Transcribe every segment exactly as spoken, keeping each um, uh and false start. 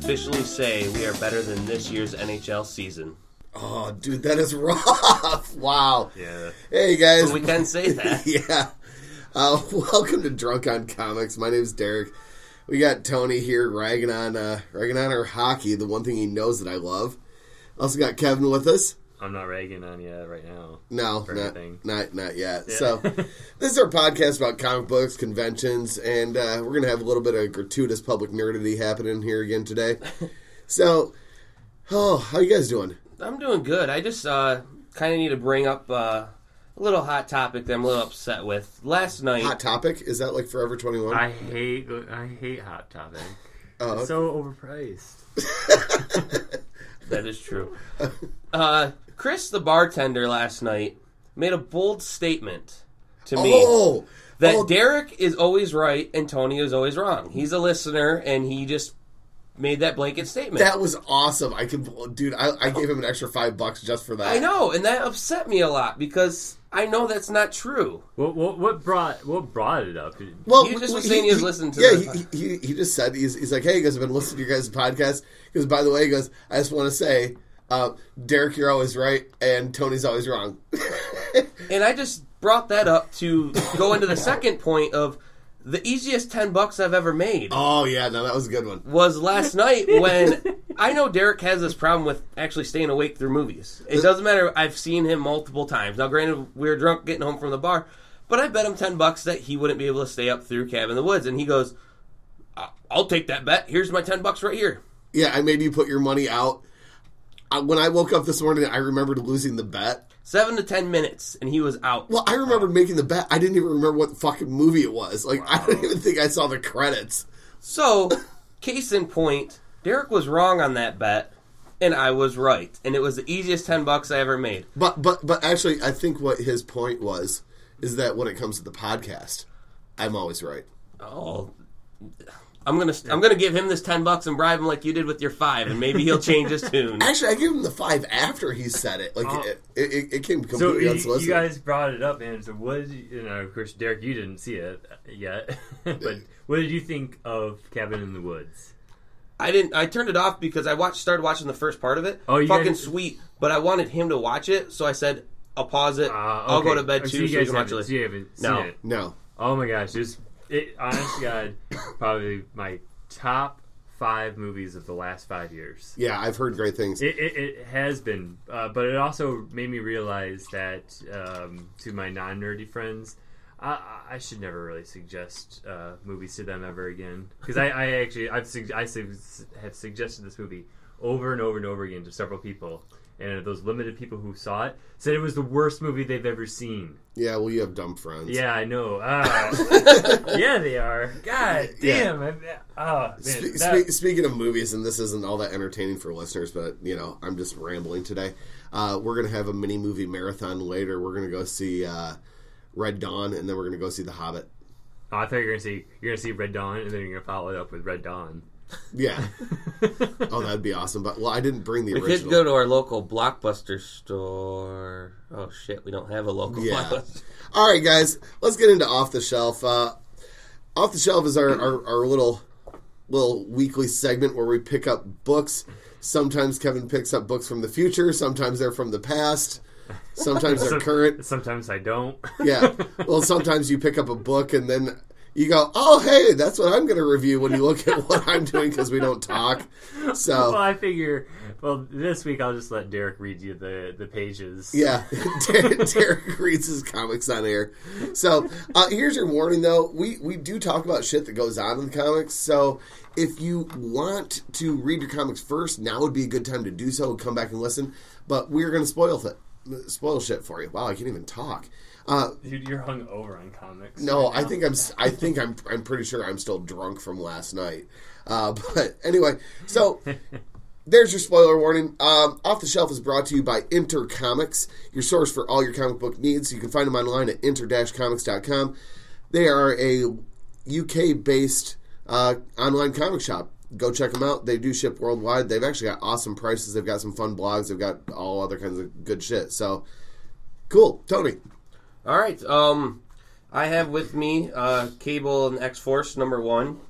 officially say we are better than this year's N H L season. Oh, dude, that is rough. Wow. Yeah. Hey, guys. But we can say that. Yeah. Uh, welcome to Drunk on Comics. My name's Derek. We got Tony here ragging on, uh, ragging on our hockey, the one thing he knows that I love. Also got Kevin with us. I'm not ragging on you right now. No, for not, anything. not not yet. Yeah. So, this is our podcast about comic books, conventions, and uh, we're going to have a little bit of gratuitous public nerdity happening here again today. So, oh, how you guys doing? I'm doing good. I just uh, kind of need to bring up uh, a little hot topic that I'm a little upset with. Last night... Hot Topic? Is that like Forever twenty-one? I hate I hate Hot Topic. Oh, It's so overpriced. That is true. Uh, Chris, the bartender, last night made a bold statement to me Oh! that oh, Derek is always right and Tony is always wrong. He's a listener, and he just made that blanket statement. That was awesome. I can, dude. I, I gave him an extra five bucks just for that. I know, and that upset me a lot because I know that's not true. What what what brought what brought it up? Well, He just was he- saying he was he- listening to Yeah, the- he, he he just said he's he's like, hey, you guys have been listening to your guys' podcast. Because by the way, he goes, I just want to say, uh, Derek, you're always right, and Tony's always wrong. And I just brought that up to go into the second point of the easiest ten bucks I've ever made. Oh yeah, no, that was a good one. Was last night when I know Derek has this problem with actually staying awake through movies. It doesn't matter. I've seen him multiple times. Now, granted, we were drunk getting home from the bar, but I bet him ten bucks that he wouldn't be able to stay up through Cabin in the Woods. And he goes, I'll take that bet. Here's my ten bucks right here. Yeah, I made you put your money out. Uh, when I woke up this morning, I remembered losing the bet. Seven to ten minutes, and he was out. Well, I remembered making the bet. I didn't even remember what fucking movie it was. Like, I don't even think I saw the credits. So, case in point, Derek was wrong on that bet, and I was right. And it was the easiest ten bucks I ever made. But but but actually, I think what his point was is that when it comes to the podcast, I'm always right. Oh, I'm gonna I'm gonna give him this ten bucks and bribe him like you did with your five, and maybe he'll change his tune. Actually, I gave him the five after he said it. Like Oh. it, it, it came So completely you, unsolicited. you guys brought it up, and so what did you, you know? Of course, Derek, you didn't see it yet, but what did you think of Cabin in the Woods? I didn't. I turned it off because I watched started watching the first part of it. Oh, you fucking guys- sweet! But I wanted him to watch it, so I said I'll pause it. Uh, I'll okay. go to bed Oh, too, so you so you guys can watch haven't, it. so you haven't seen No. it. no. Oh my gosh, just it. Honest to God, probably my top five movies of the last five years. Yeah, I've heard great things. It, it, it has been, uh, but it also made me realize that um, to my non-nerdy friends, I, I should never really suggest uh, movies to them ever again. Because I, I actually I've sug- I su- have suggested this movie over and over and over again to several people, and those limited people who saw it said it was the worst movie they've ever seen. Yeah, well, you have dumb friends. Yeah, I know. Ah. Yeah, they are. God damn. I, oh, man, Spe- that- spe- speaking of movies, and this isn't all that entertaining for listeners, but, you know, I'm just rambling today. Uh, we're going to have a mini movie marathon later. We're going to go see uh, Red Dawn, and then we're going to go see The Hobbit. Oh, I thought you were gonna see you're gonna see Red Dawn, and then you're gonna follow it up with Red Dawn. Yeah. Oh, that'd be awesome. But, well, I didn't bring the We original. could go to our local Blockbuster store. Oh shit, we don't have a local Yeah. Blockbuster. All right, guys, let's get into Off the Shelf. Uh, Off the Shelf is our, our, our little little weekly segment where we pick up books. Sometimes Kevin picks up books from the future. Sometimes they're from the past. Sometimes they're Some- current. Sometimes I don't. Yeah. Well, sometimes you pick up a book and then you go, oh, hey, that's what I'm going to review when you look at what I'm doing because we don't talk. Well, So, I figure. Well, this week I'll just let Derek read you the, the pages. yeah, Derek, Derek reads his comics on air. So, uh, here's your warning, though. We, we do talk about shit that goes on in the comics. So, if you want to read your comics first, now would be a good time to do so. Come back and listen. But we're going to spoil it. Spoil shit for you. Wow, I can't even talk. Uh, Dude, you're hung over on comics. no, right I now. think I'm. I think I'm. I'm pretty sure I'm still drunk from last night. Uh, but anyway, so there's your spoiler warning. Um, Off the Shelf is brought to you by Inter Comics, your source for all your comic book needs. You can find them online at inter dash comics dot com. They are a U K-based uh, online comic shop. Go check them out. They do ship worldwide. They've actually got awesome prices. They've got some fun blogs. They've got all other kinds of good shit. So, cool. Tony. All right. Um, I have with me uh, Cable and X-Force number one.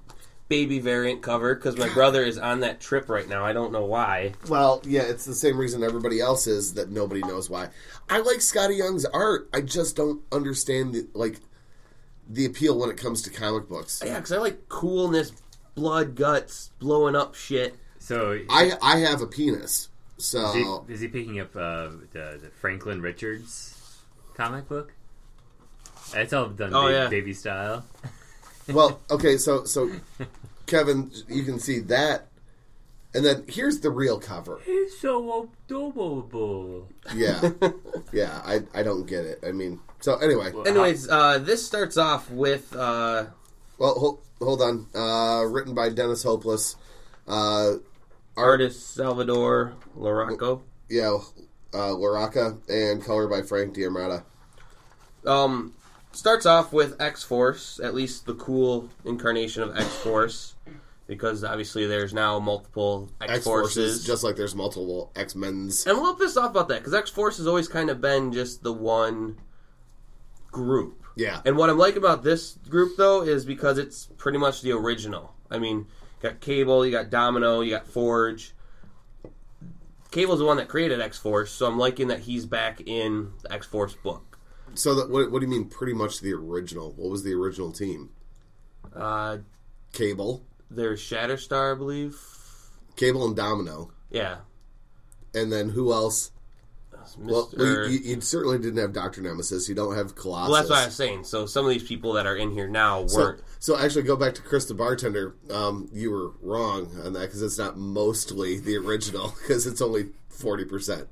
baby variant cover because my brother is on that trip right now. I don't know why. Well, yeah, it's the same reason everybody else is, that nobody knows why. I like Scotty Young's art. I just don't understand the, like the appeal when it comes to comic books. Yeah, because I like coolness, blood, guts, blowing up shit. So I I have a penis. So is he, is he picking up uh, the, the Franklin Richards comic book? That's all done Oh, baby, yeah. baby style. well, okay, so so Kevin, you can see that, and then here's the real cover. He's so adorable. Yeah, yeah, I I don't get it. I mean, so anyway, Anyways, uh, this starts off with uh, well, hold, hold on. Uh, written by Dennis Hopeless, uh, artist Salvador Larocco. yeah, uh, Laraca, and color by Frank Diamata. Um, starts off with X-Force, at least the cool incarnation of X-Force, because obviously there's now multiple X-Forces, X-Forces. just like there's multiple X-Men's. And I'm a little pissed off about that, because X-Force has always kind of been just the one group. Yeah. And what I'm like about this group, though, is because it's pretty much the original. I mean, you got Cable, you got Domino, you got Forge. Cable's the one that created X-Force, so I'm liking that he's back in the X-Force book. So that, what, what do you mean pretty much the original? What was the original team? Uh, Cable. there's Shatterstar, I believe. Cable and Domino. Yeah. And then who else? Well, Mister you, you certainly didn't have Doctor Nemesis. You don't have Colossus. Well, that's what I was saying. So some of these people that are in here now So, weren't. so actually, go back to Chris the Bartender. Um, you were wrong on that because it's not mostly the original because it's only forty percent.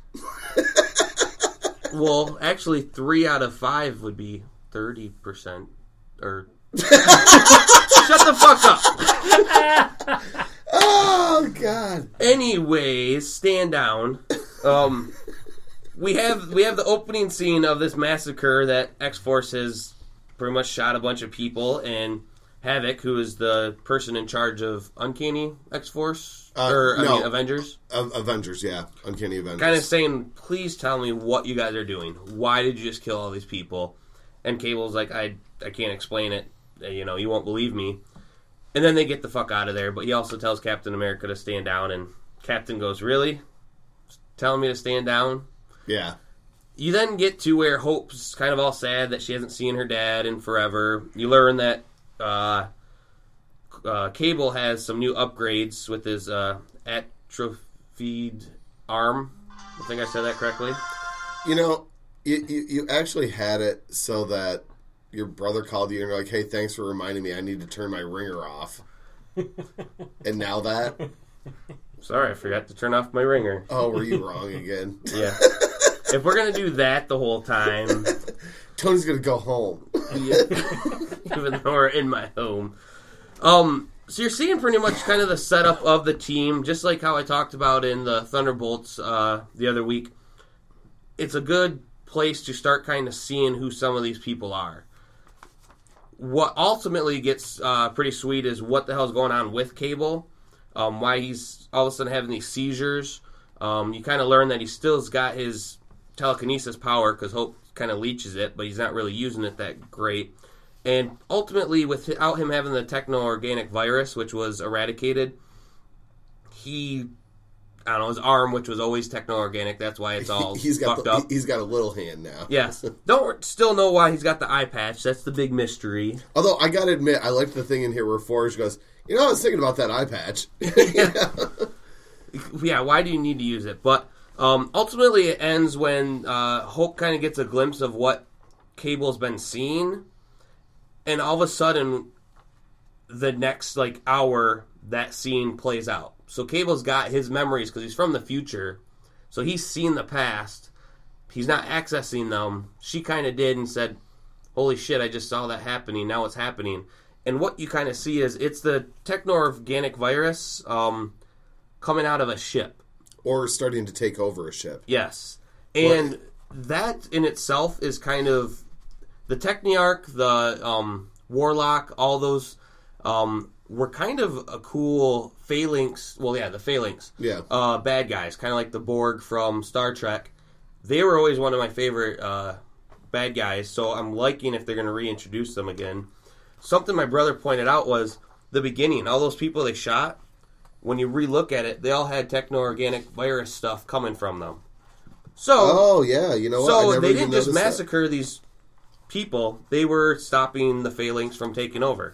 Well, actually, three out of five would be thirty percent. Or shut the fuck up. Oh God. Anyways, stand down. Um, we have we have the opening scene of this massacre that X-Force has pretty much shot a bunch of people, and Havoc, who is the person in charge of Uncanny X-Force Uh, or I no. mean Avengers. A- Avengers, yeah, Uncanny Avengers. Kind of saying, please tell me what you guys are doing. Why did you just kill all these people? And Cable's like, I I can't explain it. You know, you won't believe me. And then they get the fuck out of there. But he also tells Captain America to stand down. And Captain goes, really? Telling me to stand down? Yeah. You then get to where Hope's kind of all sad that she hasn't seen her dad in forever. You learn that uh, uh, Cable has some new upgrades with his uh, atrophied arm. I think I said that correctly. You know, you, you, you actually had it so that your brother called you and you're like, hey, thanks for reminding me I need to turn my ringer off. And now that? Sorry, I forgot to turn off my ringer. Oh, were you wrong again? Yeah. If we're going to do that the whole time, Tony's going to go home. yeah, even though we're in my home. Um, so you're seeing pretty much kind of the setup of the team, just like how I talked about in the Thunderbolts uh, the other week. It's a good place to start kind of seeing who some of these people are. What ultimately gets uh, pretty sweet is what the hell's going on with Cable, um, why he's all of a sudden having these seizures. Um, you kind of learn that he still's got his telekinesis power because Hope kind of leeches it, but he's not really using it that great. And ultimately, without him having the techno-organic virus, which was eradicated, he, I don't know, his arm, which was always techno-organic, that's why it's all he's got fucked the, up. He's got a little hand now. Yes. Don't still know why he's got the eye patch. That's the big mystery. Although, I got to admit, I like the thing in here where Forge goes, you know, I was thinking about that eye patch. Yeah. Yeah, why do you need to use it? But um, ultimately, it ends when uh, Hope kind of gets a glimpse of what Cable's been seeing, and all of a sudden, the next like hour, that scene plays out. So Cable's got his memories because he's from the future, so he's seen the past. He's not accessing them. She kind of did and said, "Holy shit! I just saw that happening. Now it's happening." And what you kind of see is it's the techno-organic virus. Um, coming out of a ship. Or starting to take over a ship. Yes. And what? That in itself is kind of... The Techniarch, the um, Warlock, all those um, were kind of a cool Phalanx... Well, yeah, the Phalanx. Yeah. Uh, bad guys, kind of like the Borg from Star Trek. They were always one of my favorite uh, bad guys, so I'm liking if they're going to reintroduce them again. Something my brother pointed out was... the beginning. All those people they shot, when you relook at it, they all had techno-organic virus stuff coming from them. So, oh, yeah, you know what? I So never they even didn't just noticed that. massacre these people. They were stopping the Phalanx from taking over.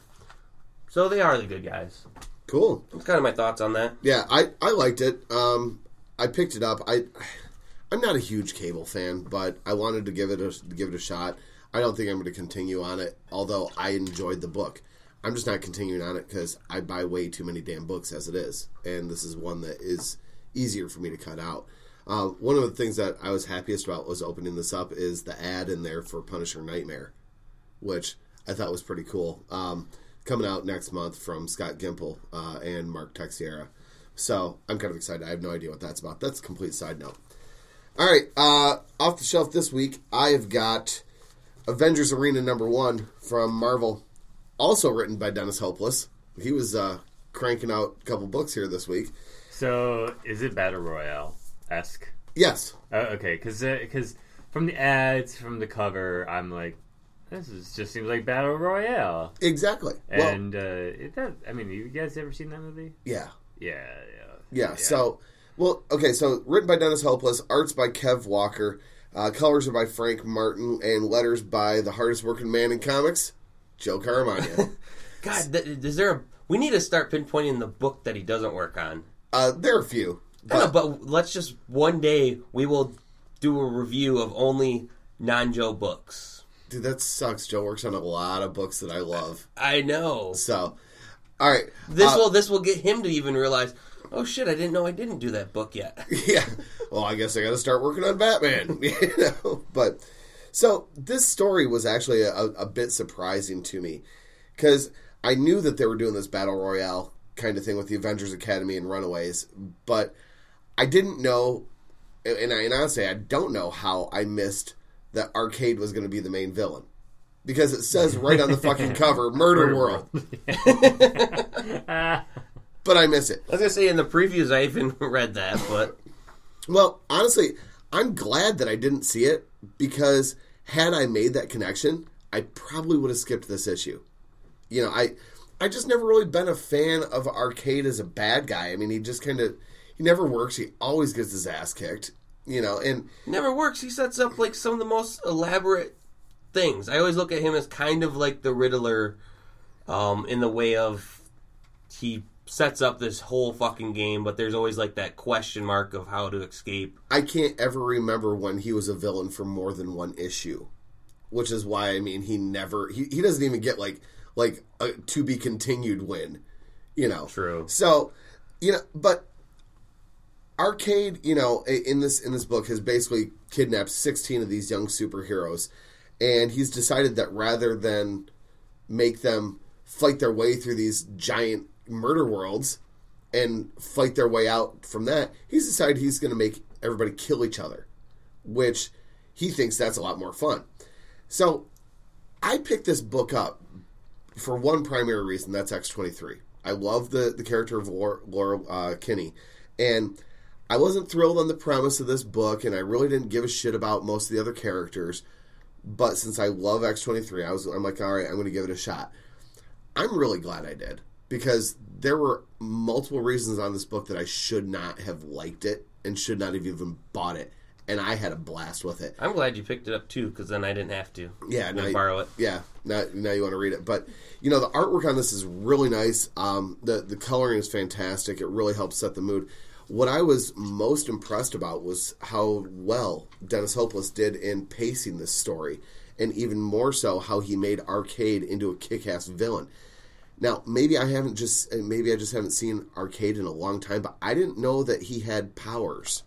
So they are the good guys. Cool. That's kind of my thoughts on that. Yeah, I, I liked it. Um, I picked it up. I, I'm not a huge Cable fan, but I wanted to give it a, give it a shot. I don't think I'm going to continue on it, although I enjoyed the book. I'm just not continuing on it because I buy way too many damn books as it is, and this is one that is easier for me to cut out. Uh, one of the things that I was happiest about was opening this up is the ad in there for Punisher Nightmare, which I thought was pretty cool. Um, coming out next month from Scott Gimple uh, and Mark Texiera. So I'm kind of excited. I have no idea what that's about. That's a complete side note. All right, uh, off the shelf this week, I have got Avengers Arena number one from Marvel, also written by Dennis Hopeless. He was uh, cranking out a couple books here this week. So, is it Battle Royale-esque? Yes. Uh, okay, because uh, from the ads, from the cover, I'm like, this is, just seems like Battle Royale. Exactly. And, well, uh, it, that, I mean, you guys ever seen that movie? Yeah. Yeah, yeah. Yeah, yeah. So, well, okay, so written by Dennis Hopeless, arts by Kev Walker, uh, colors are by Frank Martin, and letters by the hardest working man in comics, Joe Caramagna. God, th- is there a... We need to start pinpointing the book that he doesn't work on. Uh, there are a few. But, know, but let's just... One day, we will do a review of only non-Joe books. Dude, that sucks. Joe works on a lot of books that I love. I know. So, all right. This uh, will this will get him to even realize, oh shit, I didn't know I didn't do that book yet. Yeah. Well, I guess I got to start working on Batman. You know? But, so, this story was actually a, a bit surprising to me. Because I knew that they were doing this Battle Royale kind of thing with the Avengers Academy and Runaways. But I didn't know, and, I, and honestly, I don't know how I missed that Arcade was going to be the main villain. Because it says right on the fucking cover, Murder, Murder World. But I miss it. I was going to say, in the previews, I even read that, but... Well, honestly, I'm glad that I didn't see it, because had I made that connection, I probably would have skipped this issue. You know, I I just never really been a fan of Arcade as a bad guy. I mean, he just kind of... He never works. He always gets his ass kicked. You know, and... Never works. He sets up, like, some of the most elaborate things. I always look at him as kind of like the Riddler, um, in the way of... He sets up this whole fucking game, but there's always, like, that question mark of how to escape. I can't ever remember when he was a villain for more than one issue. Which is why, I mean, he never... He, he doesn't even get, like, like a to-be-continued win. You know? True. So, you know, but... Arcade, you know, in this in this book has basically kidnapped sixteen of these young superheroes, and he's decided that rather than make them fight their way through these giant murder worlds and fight their way out from that, he's decided he's going to make everybody kill each other, which he thinks that's a lot more fun. So I picked this book up for one primary reason, that's X twenty-three. I love the, the character of Laura, Laura uh, Kinney, and I wasn't thrilled on the premise of this book, and I really didn't give a shit about most of the other characters. But since I love X twenty-three, I was, I'm like, all right, I'm going to give it a shot. I'm really glad I did, because there were multiple reasons on this book that I should not have liked it and should not have even bought it, and I had a blast with it. I'm glad you picked it up, too, because then I didn't have to. Yeah, now you, borrow it. Yeah, now, now you want to read it. But, you know, the artwork on this is really nice. Um, the, the coloring is fantastic. It really helps set the mood. What I was most impressed about was how well Dennis Hopeless did in pacing this story, and even more so how he made Arcade into a kick-ass villain. Now, maybe I haven't just maybe I just haven't seen Arcade in a long time, but I didn't know that he had powers.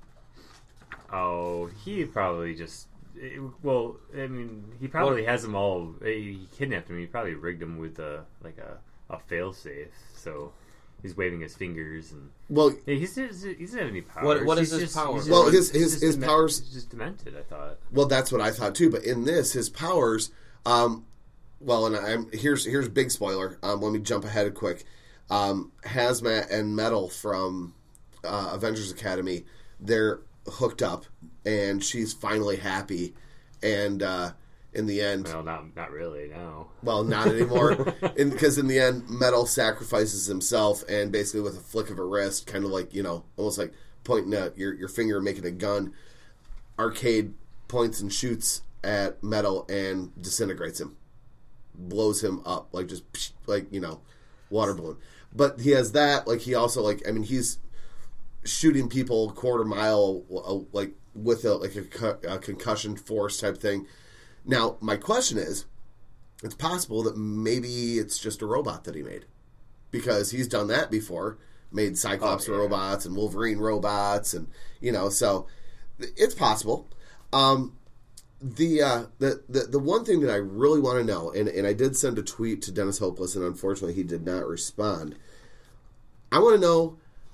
Oh, he probably just well, I mean, he probably has them all. He kidnapped him. He probably rigged them with a like a a failsafe. So. He's waving his fingers and well, yeah, he's, he's, he doesn't have any powers. What, what is he's his just, power? Just, well, his he's his just his dement- powers he's just demented. I thought. Well, that's what I thought too. But in this, his powers. Um, well, and I'm here's here's big spoiler. Um, let me jump ahead a quick. Um, Hazmat and Metal from uh, Avengers Academy, they're hooked up, and she's finally happy, and uh, in the end. Well, not not really, no. Well, not anymore. Because in, in the end, Metal sacrifices himself, and basically with a flick of a wrist, kind of like, you know, almost like pointing at your, your finger and making a gun, Arcade points and shoots at Metal and disintegrates him. Blows him up, like just, like, you know, water balloon. But he has that, like, he also, like, I mean, he's shooting people quarter mile, like, with a, like, a, a concussion force type thing. Now, my question is, it's possible that maybe it's just a robot that he made. Because he's done that before. Made Cyclops oh, yeah. robots and Wolverine robots, and, you know, so it's possible. Um, the, uh, the the the one thing that I really want to know, and, and I did send a tweet to Dennis Hopeless, and unfortunately he did not respond. I want to know,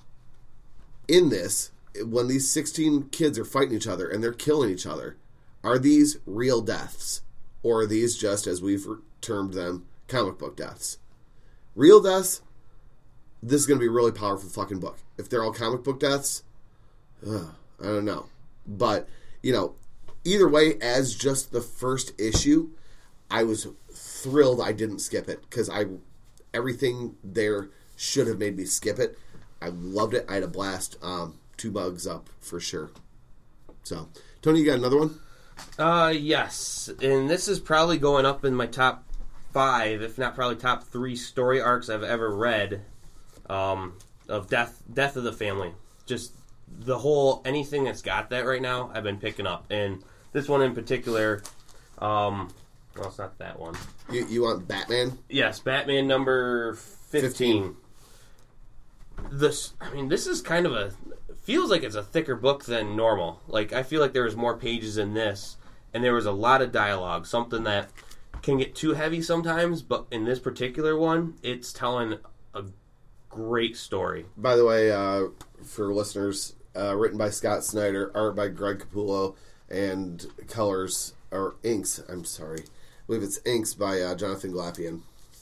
in this, when these sixteen kids are fighting each other and they're killing each other, are these real deaths? Or are these just, as we've termed them, comic book deaths? Real deaths, this is going to be a really powerful fucking book. If they're all comic book deaths, ugh, I don't know. But, you know, either way, as just the first issue, I was thrilled I didn't skip it. Because I, everything there should have made me skip it. I loved it. I had a blast. Um, two bugs up for sure. So, Tony, you got another one? Uh, yes. And this is probably going up in my top five, if not probably top three story arcs I've ever read. Um, of death, death of the family. Just the whole, anything that's got that right now, I've been picking up. And this one in particular, um, well, it's not that one. You, you want Batman? Yes, Batman number fifteen. fifteen. This, I mean, this is kind of a, feels like it's a thicker book than normal. Like, I feel like there was more pages in this, and there was a lot of dialogue, something that can get too heavy sometimes, but in this particular one, it's telling a great story. By the way, uh, for listeners, uh, written by Scott Snyder, art by Greg Capullo, and colors, or inks, I'm sorry. I believe it's inks by uh, Jonathan Glapian.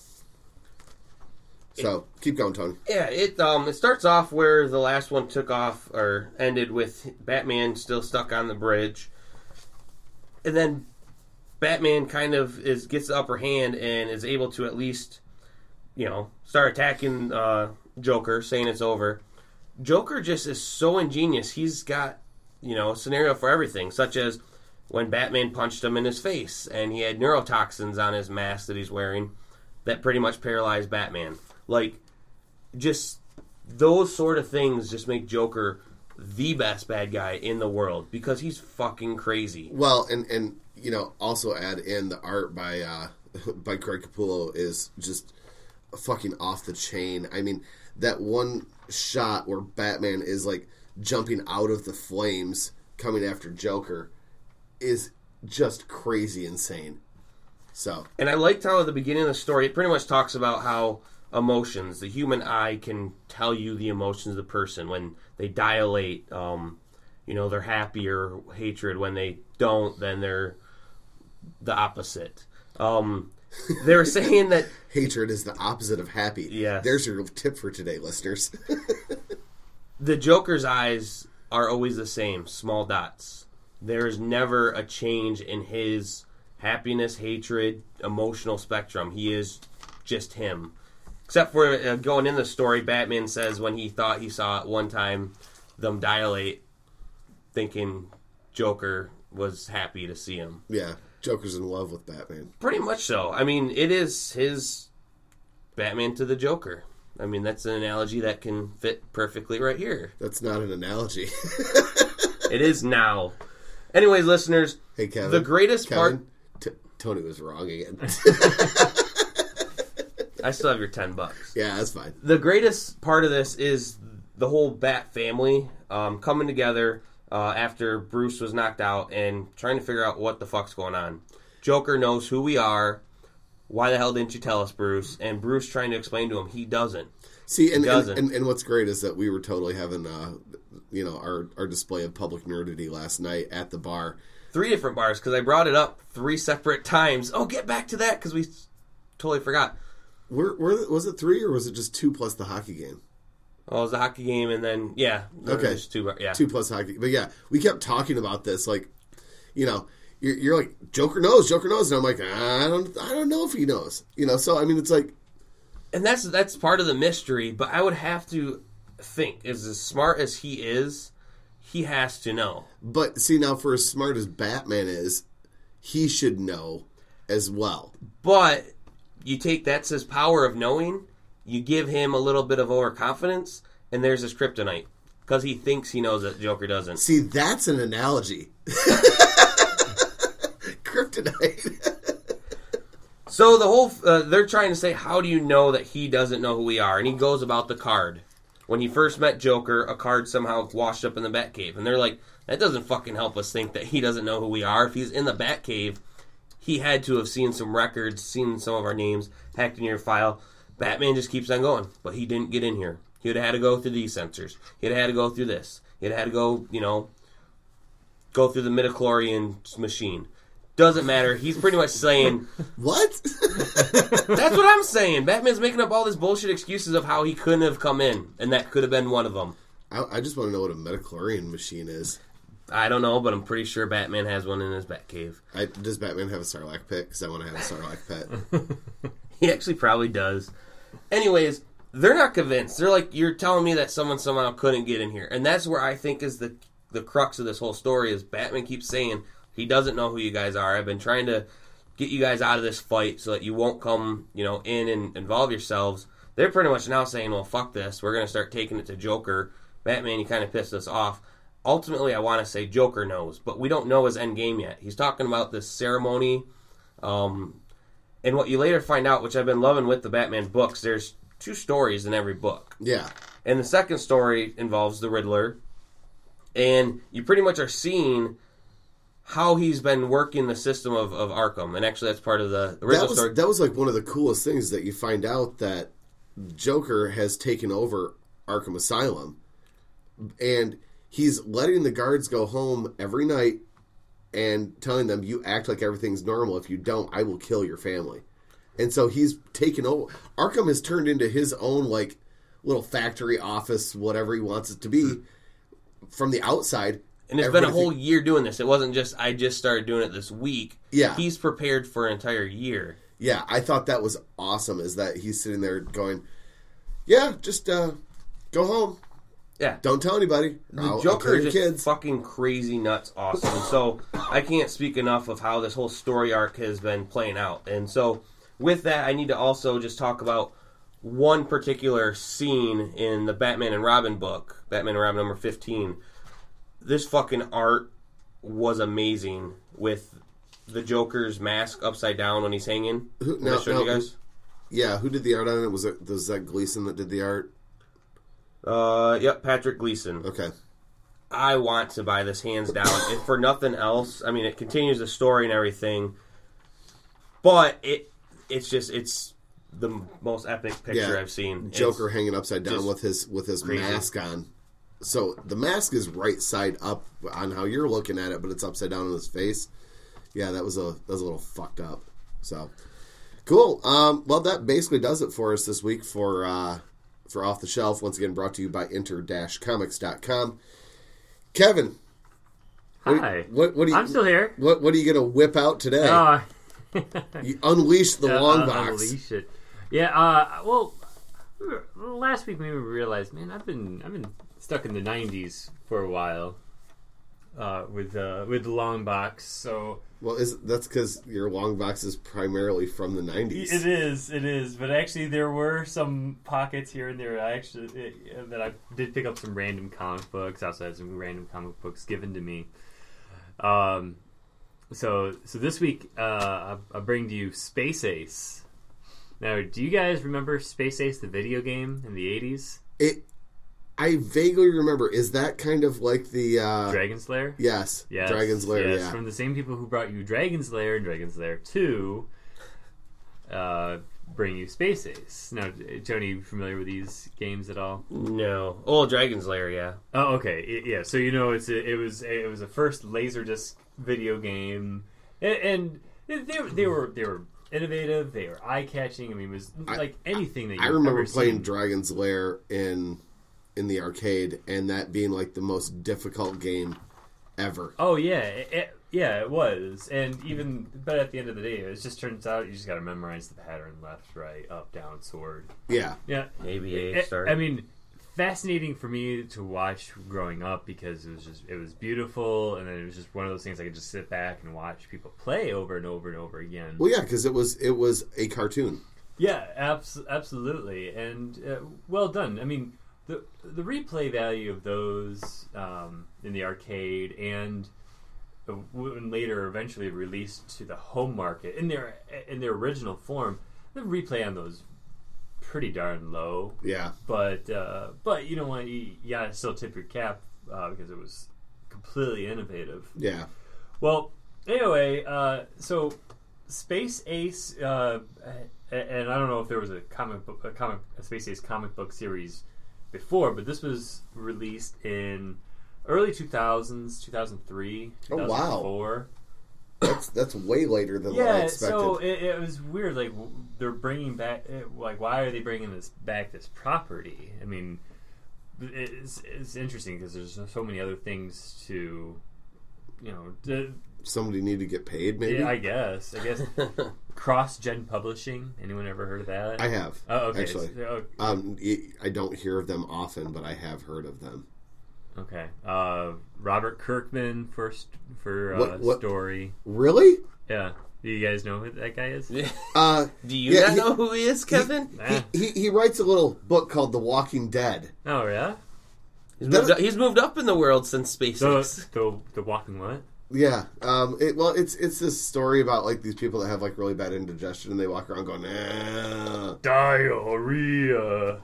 So, it, keep going, Tony. Yeah, it um it starts off where the last one took off, or ended with Batman still stuck on the bridge. And then Batman kind of is gets the upper hand and is able to at least, you know, start attacking uh, Joker, saying it's over. Joker just is so ingenious. He's got, you know, a scenario for everything, such as when Batman punched him in his face, and he had neurotoxins on his mask that he's wearing that pretty much paralyzed Batman. Like, just those sort of things just make Joker the best bad guy in the world, because he's fucking crazy. Well, and, and you know, also add in the art by uh, by Greg Capullo is just fucking off the chain. I mean, that one shot where Batman is, like, jumping out of the flames coming after Joker is just crazy insane. So, and I liked how at the beginning of the story, it pretty much talks about how emotions, the human eye can tell you the emotions of the person. When they dilate, um, you know, they're happy or hatred. When they don't, then they're the opposite. Um, they were saying that hatred is the opposite of happy. Yes. There's your tip for today, listeners. The Joker's eyes are always the same, small dots. There's never a change in his happiness, hatred, emotional spectrum. He is just him. Except for uh, going in the story, Batman says when he thought he saw it one time them dilate, thinking Joker was happy to see him. Yeah, Joker's in love with Batman. Pretty much so. I mean, it is his Batman to the Joker. I mean, that's an analogy that can fit perfectly right here. That's not an analogy. It is now. Anyways, listeners, hey, Kevin, the greatest Kevin, part... T- Tony was wrong again. I still have your ten bucks. Yeah, that's fine. The greatest part of this is the whole Bat family um, coming together uh, after Bruce was knocked out and trying to figure out what the fuck's going on. Joker knows who we are. Why the hell didn't you tell us, Bruce? And Bruce trying to explain to him he doesn't. See, and and, and, and what's great is that we were totally having, uh, you know, our, our display of public nerdity last night at the bar. Three different bars, because I brought it up three separate times. Oh, get back to that, because we totally forgot. Where, where, was it three, or was it just two plus the hockey game? Oh, it was the hockey game, and then, yeah. Okay. Two, yeah. Two plus hockey. But yeah, we kept talking about this, like, you know, you're, you're like, Joker knows, Joker knows. And I'm like, I don't I don't know if he knows. You know, so, I mean, it's like... And that's that's part of the mystery, but I would have to think, as as smart as he is, he has to know. But, see, now, for as smart as Batman is, he should know as well. But you take that's his power of knowing, you give him a little bit of overconfidence, and there's his kryptonite. Because he thinks he knows that Joker doesn't. See, that's an analogy. Kryptonite. So the whole, uh, they're trying to say, how do you know that he doesn't know who we are? And he goes about the card. When he first met Joker, a card somehow washed up in the Batcave. And they're like, that doesn't fucking help us think that he doesn't know who we are. If he's in the Batcave, he had to have seen some records, seen some of our names, hacked in your file. Batman just keeps on going. But he didn't get in here. He would have had to go through these sensors. He'd have had to go through this. He'd have had to go, you know, go through the midichlorian machine. Doesn't matter. He's pretty much saying... What? That's what I'm saying. Batman's making up all this bullshit excuses of how he couldn't have come in. And that could have been one of them. I, I just want to know what a midichlorian machine is. I don't know, but I'm pretty sure Batman has one in his Batcave. I, does Batman have a Sarlacc pit? Because I want to have a Sarlacc pet. He actually probably does. Anyways... They're not convinced. They're like, you're telling me that someone somehow couldn't get in here. And that's where I think is the the crux of this whole story is Batman keeps saying he doesn't know who you guys are. I've been trying to get you guys out of this fight so that you won't come, you know, in and involve yourselves. They're pretty much now saying, well, fuck this. We're going to start taking it to Joker. Batman, you kind of pissed us off. Ultimately, I want to say Joker knows, but we don't know his end game yet. He's talking about this ceremony. Um, and what you later find out, which I've been loving with the Batman books, there's two stories in every book. Yeah. And the second story involves the Riddler. And you pretty much are seeing how he's been working the system of, of Arkham. And actually that's part of the original that was, story. That was like one of the coolest things that you find out that Joker has taken over Arkham Asylum. And he's letting the guards go home every night and telling them, you act like everything's normal. If you don't, I will kill your family. And so he's taken over. Arkham has turned into his own, like, little factory office, whatever he wants it to be, from the outside. And it's been a whole year doing this. It wasn't just, I just started doing it this week. Yeah. He's prepared for an entire year. Yeah, I thought that was awesome, is that he's sitting there going, yeah, just uh, go home. Yeah. Don't tell anybody. The I'll, Joker I'll is just kids. fucking crazy nuts awesome. And so I can't speak enough of how this whole story arc has been playing out. And so with that, I need to also just talk about one particular scene in the Batman and Robin book, Batman and Robin number fifteen. This fucking art was amazing with the Joker's mask upside down when he's hanging. Who, Did now, I show now, you guys? Yeah, who did the art on it? Was it was that Gleason that did the art? Uh, yep, Patrick Gleason. Okay. I want to buy this hands down. If for nothing else, I mean, it continues the story and everything, but it it's just it's the most epic picture Yeah. I've seen. Joker It's hanging upside down just with his with his crazy. mask on. So the mask is right side up on how you're looking at it, but it's upside down on his face. Yeah, that was a that was a little fucked up. So cool. Um, well, that basically does it for us this week for uh, for Off the Shelf. Once again, brought to you by Inter Comics dot com. Kevin, what, Hi. what, what do you? I'm still here. What What are you going to whip out today? Uh, You unleash the uh, long uh, box. Unleash it. Yeah. Uh, well, last week we realized, man, I've been I've been stuck in the nineties for a while uh, with uh, with the long box. So Well, is that's because your long box is primarily from the nineties. it is, it is. But actually, there were some pockets here and there. I actually it, that I did pick up some random comic books. I also had some random comic books given to me. Um. So, so this week, uh, I, I bring to you Space Ace. Now, do you guys remember Space Ace, the video game in the eighties? It, I vaguely remember. Is that kind of like the uh, Dragon's Lair? Yes, Yes, Dragon's Lair. yes, Yeah, from the same people who brought you Dragon's Lair and Dragon's Lair two, uh, bring you Space Ace. Now, Tony, you familiar with these games at all? no. Oh, Dragon's Lair, yeah. Oh, okay, It- yeah. So you know, it's a, it was a, it was a first Laserdisc video game, and, and they they were they were innovative. They were eye catching. I mean, it was like anything that you I remember ever playing seen. Dragon's Lair in in the arcade, and that being like the most difficult game ever. Oh yeah, it, it, Yeah, it was, and even but at the end of the day, it just turns out you just got to memorize the pattern: left, right, up, down, sword. Yeah, yeah. A B A start. I mean, fascinating for me to watch growing up because it was just it was beautiful, and then it was just one of those things I could just sit back and watch people play over and over and over again. Well, yeah, because it was it was a cartoon. Yeah, abs- absolutely, and uh, well done. I mean, the the replay value of those um, in the arcade and when later eventually released to the home market in their in their original form, the replay on those pretty darn low. Yeah, but uh, but you know what, you, you gotta still tip your cap uh, because it was completely innovative. Yeah. Well, anyway, uh, so Space Ace, uh, and I don't know if there was a comic book, a comic, a Space Ace comic book series before, but this was released in early two thousands, two thousand three, Oh, two thousand four. Wow. That's that's way later than what I Yeah, expected. so it, it was weird. Like w- they're bringing back, it, like why are they bringing this back? This property. I mean, it's it's interesting because there's so many other things to, you know. To, Somebody need to get paid, maybe? yeah, I guess. I guess cross-gen publishing. Anyone ever heard of that? I have. Oh, okay. Actually, So, um, I don't hear of them often, but I have heard of them. okay. Uh, Robert Kirkman first for uh, What- what- story. Really? Yeah. Do you guys know who that guy is? Uh, Do you yeah, not he- know who he is, Kevin? Eh. he he writes a little book called The Walking Dead. Oh yeah. He's moved, up, he's moved up in the world since The SpaceX. the the Walking what? Yeah. Um. It, well, it's it's this story about like these people that have like really bad indigestion and they walk around going, nah. Diarrhea.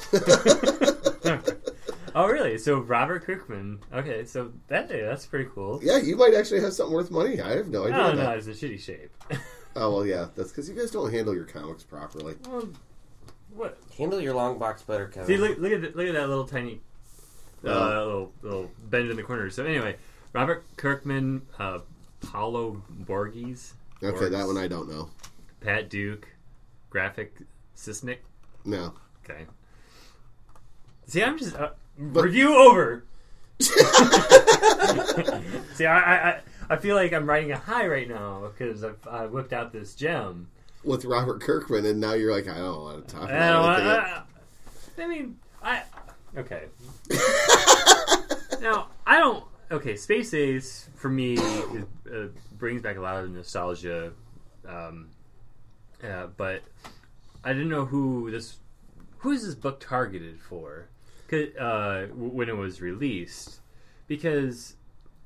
Oh really? So Robert Kirkman. Okay, so that that's pretty cool. Yeah, you might actually have something worth money. I have no idea. No, that. no, it's a shitty shape. Oh well, yeah. That's because you guys don't handle your comics properly. Well, what? Handle your long box better, Kevin. See, look, look at the, look at that little tiny, uh, Oh. little little bend in the corner. So anyway, Robert Kirkman, uh, Paulo Borges. Okay, Borges, that one I don't know. Pat Duke, Graphic Sisnick. No. Okay. See, I'm just uh, review over. See, I, I I feel like I'm riding a high right now because I've I whipped out this gem. With Robert Kirkman, and now you're like, I don't want to talk I, don't, about anything. I, I mean, I okay. Now I don't. Okay, Space Ace for me is, uh, brings back a lot of nostalgia, um, uh, but I didn't know who this who is this book targeted for 'cause, uh, when it was released, because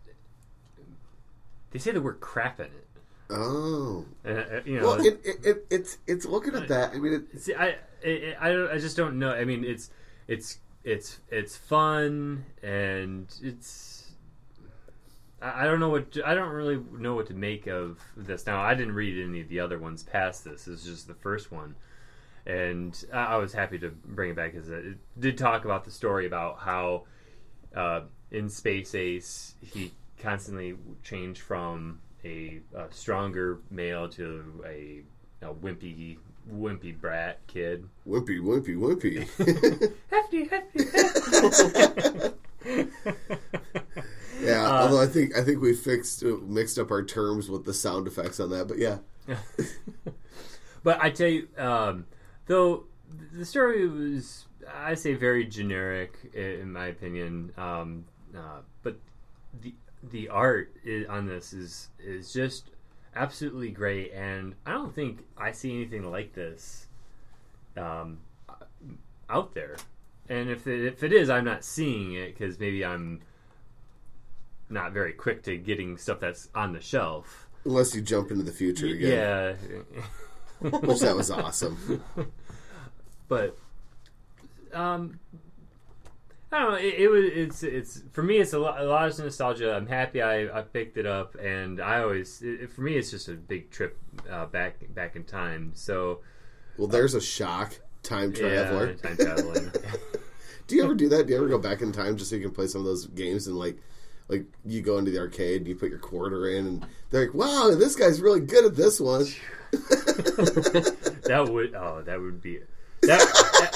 they say the word crap in it. Oh. Uh, uh, you know, Well, it, it, it, it's it's looking at that. I mean, it, See, I, I, I, don't, I just don't know. I mean, it's, it's, it's, it's fun, and it's. I, I don't know what to, I don't really know what to make of this. Now, I didn't read any of the other ones past this. This is just the first one, and I, I was happy to bring it back because it did talk about the story about how uh, in Space Ace he constantly changed from a, a stronger male to a, a wimpy, wimpy brat kid. wimpy, wimpy, wimpy. Hefty, hefty, hefty. Yeah, Uh, although I think I think we fixed uh, mixed up our terms with the sound effects on that, but yeah. But I tell you, um, though the story was, I say, very generic in my opinion. Um, uh, but the the art is, on this is is just absolutely great, and I don't think I see anything like this um, out there. And if it, if it is, I'm not seeing it because maybe I'm not very quick to getting stuff that's on the shelf. Unless you jump into the future again. Yeah. Which that was awesome. But um I don't know, it, it was it's it's for me it's a lot, a lot of nostalgia. I'm happy I, I picked it up, and I always it, for me it's just a big trip uh, back back in time. So Well, there's a shock. Time traveler. yeah, time traveling. Do you ever do that? Do you ever go back in time just so you can play some of those games and like like you go into the arcade and you put your quarter in and they're like, wow, this guy's really good at this one. That would oh that would be that, that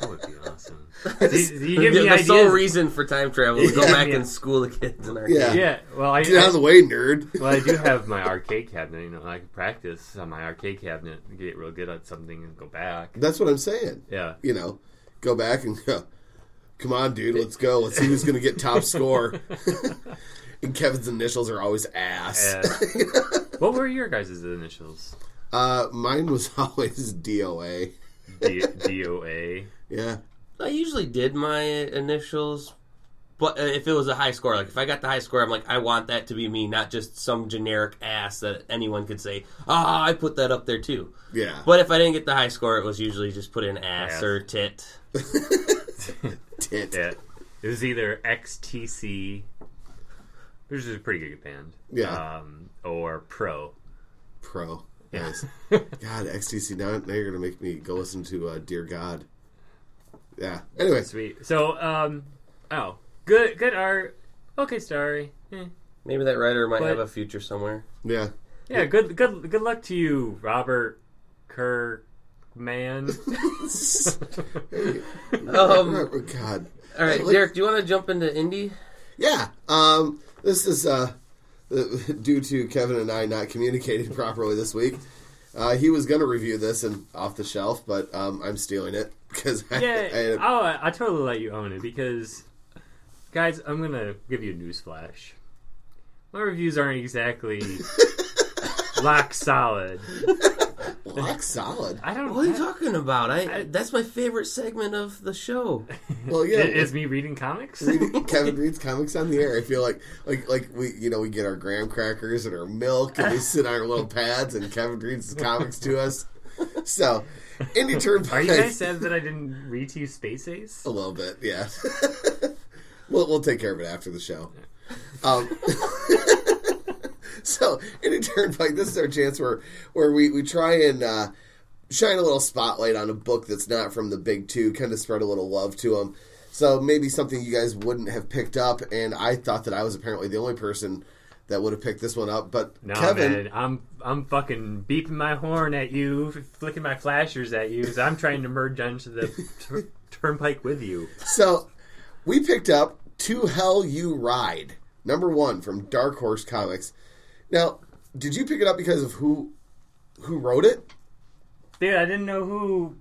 That would be awesome. Do you, do you give the me the ideas? sole reason for time travel is go Yeah. back Yeah. and school the kids in our Yeah. Yeah, well, I, Get out of the way, nerd. well, I do have my arcade cabinet. You know, I can practice on my arcade cabinet, and get real good at something, and go back. That's what I'm saying. Yeah, You know, go back and go, come on, dude, let's go. Let's see who's going to get top score. And Kevin's initials are always ass. Uh, what were your guys' initials? Uh, mine was always D O A. D- D O A. Yeah. I usually did my initials, but uh, if it was a high score, like if I got the high score, I'm like, I want that to be me, not just some generic ass that anyone could say, ah, I put that up there too. Yeah. But if I didn't get the high score, it was usually just put in ass, Ass. or tit. Tit. Yeah, it was either X T C, which is a pretty good band. Yeah. Um, or Pro. Pro. Yeah. Nice. God, X T C, now, now you're going to make me go listen to uh, Dear God. Yeah. Anyway. Sweet. So, um, oh, good, good art. Okay, story. Eh. Maybe that writer might But- have a future somewhere. Yeah. Yeah, good, good, good luck to you, Robert Kirkman. Um, Oh, God. all right, Like- Derek, do you want to jump into indie? Yeah. Um, this is uh, due to Kevin and I not communicating properly this week. Uh, he was going to review this and off the shelf, but um, I'm stealing it because I, Yeah, I, oh, I, I totally let you own it because, guys, I'm gonna give you a news flash. My reviews aren't exactly rock solid. rock solid. I don't. What are you I- talking about? I, I- that's my favorite segment of the show. Well, yeah. It- It's me reading comics. Reading- Kevin reads comics on the air. I feel like, like, like we, you know, we get our graham crackers and our milk, and we sit on our little pads, and Kevin reads the comics to us. So, Indie Turnpike. Are you guys sad that I didn't read to you Space Ace? A little bit, yeah. we'll we'll take care of it after the show. Um, so, Indie Turnpike, this is our chance where where we we try and uh, shine a little spotlight on a book that's not from the big two, kind of spread a little love to them. So maybe something you guys wouldn't have picked up, and I thought that I was apparently the only person that would have picked this one up. But No, Kevin, man, I'm I'm fucking beeping my horn at you, flicking my flashers at you, 'cause I'm trying to merge onto the tur- turnpike with you. so we picked up To Hell You Ride, number one from Dark Horse Comics. Now, did you pick it up because of who who wrote it? Dude, I didn't know who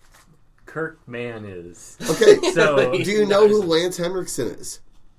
Kirkman is. Okay, So do you know who Lance Henriksen is?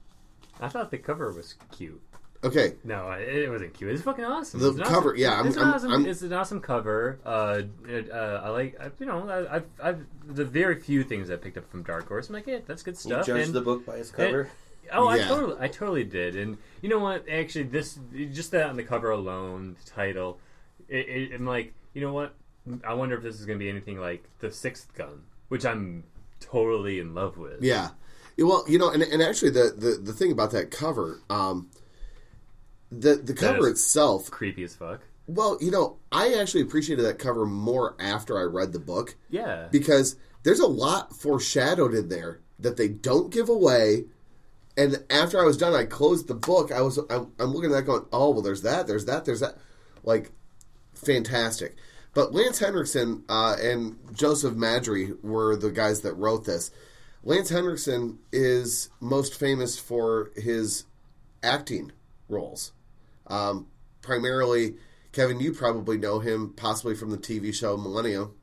I thought the cover was cute. Okay, No, it, it wasn't cute. It's fucking awesome. The It's an cover- awesome, yeah, I'm- it's, an I'm- awesome, I'm- it's an awesome cover. Uh, it, uh, I like, I, you know, I, I've, I've the very few things I picked up from Dark Horse. I'm like, yeah, that's good You stuff. judge And- the book by its cover. Oh, I Yeah. totally, I totally did. And you know what? Actually, this just that on the cover alone, the title, it, it, I'm like, you know what? I wonder if this is going to be anything like The Sixth Gun, which I'm totally in love with. yeah. Yeah, well, you know, and, and actually the, the, the thing about that cover, um, the the cover is- itself, Creepy as fuck. well, you know, I actually appreciated that cover more after I read the book Yeah. because there's a lot foreshadowed in there that they don't give away. And after I was done, I closed the book. I was I'm, I'm looking at that going, oh well, there's that, there's that, there's that, like fantastic. But Lance Henriksen uh, and Joseph Madry were the guys that wrote this. Lance Henriksen is most famous for his acting roles. Um, primarily, Kevin, you probably know him possibly from the T V show Millennium,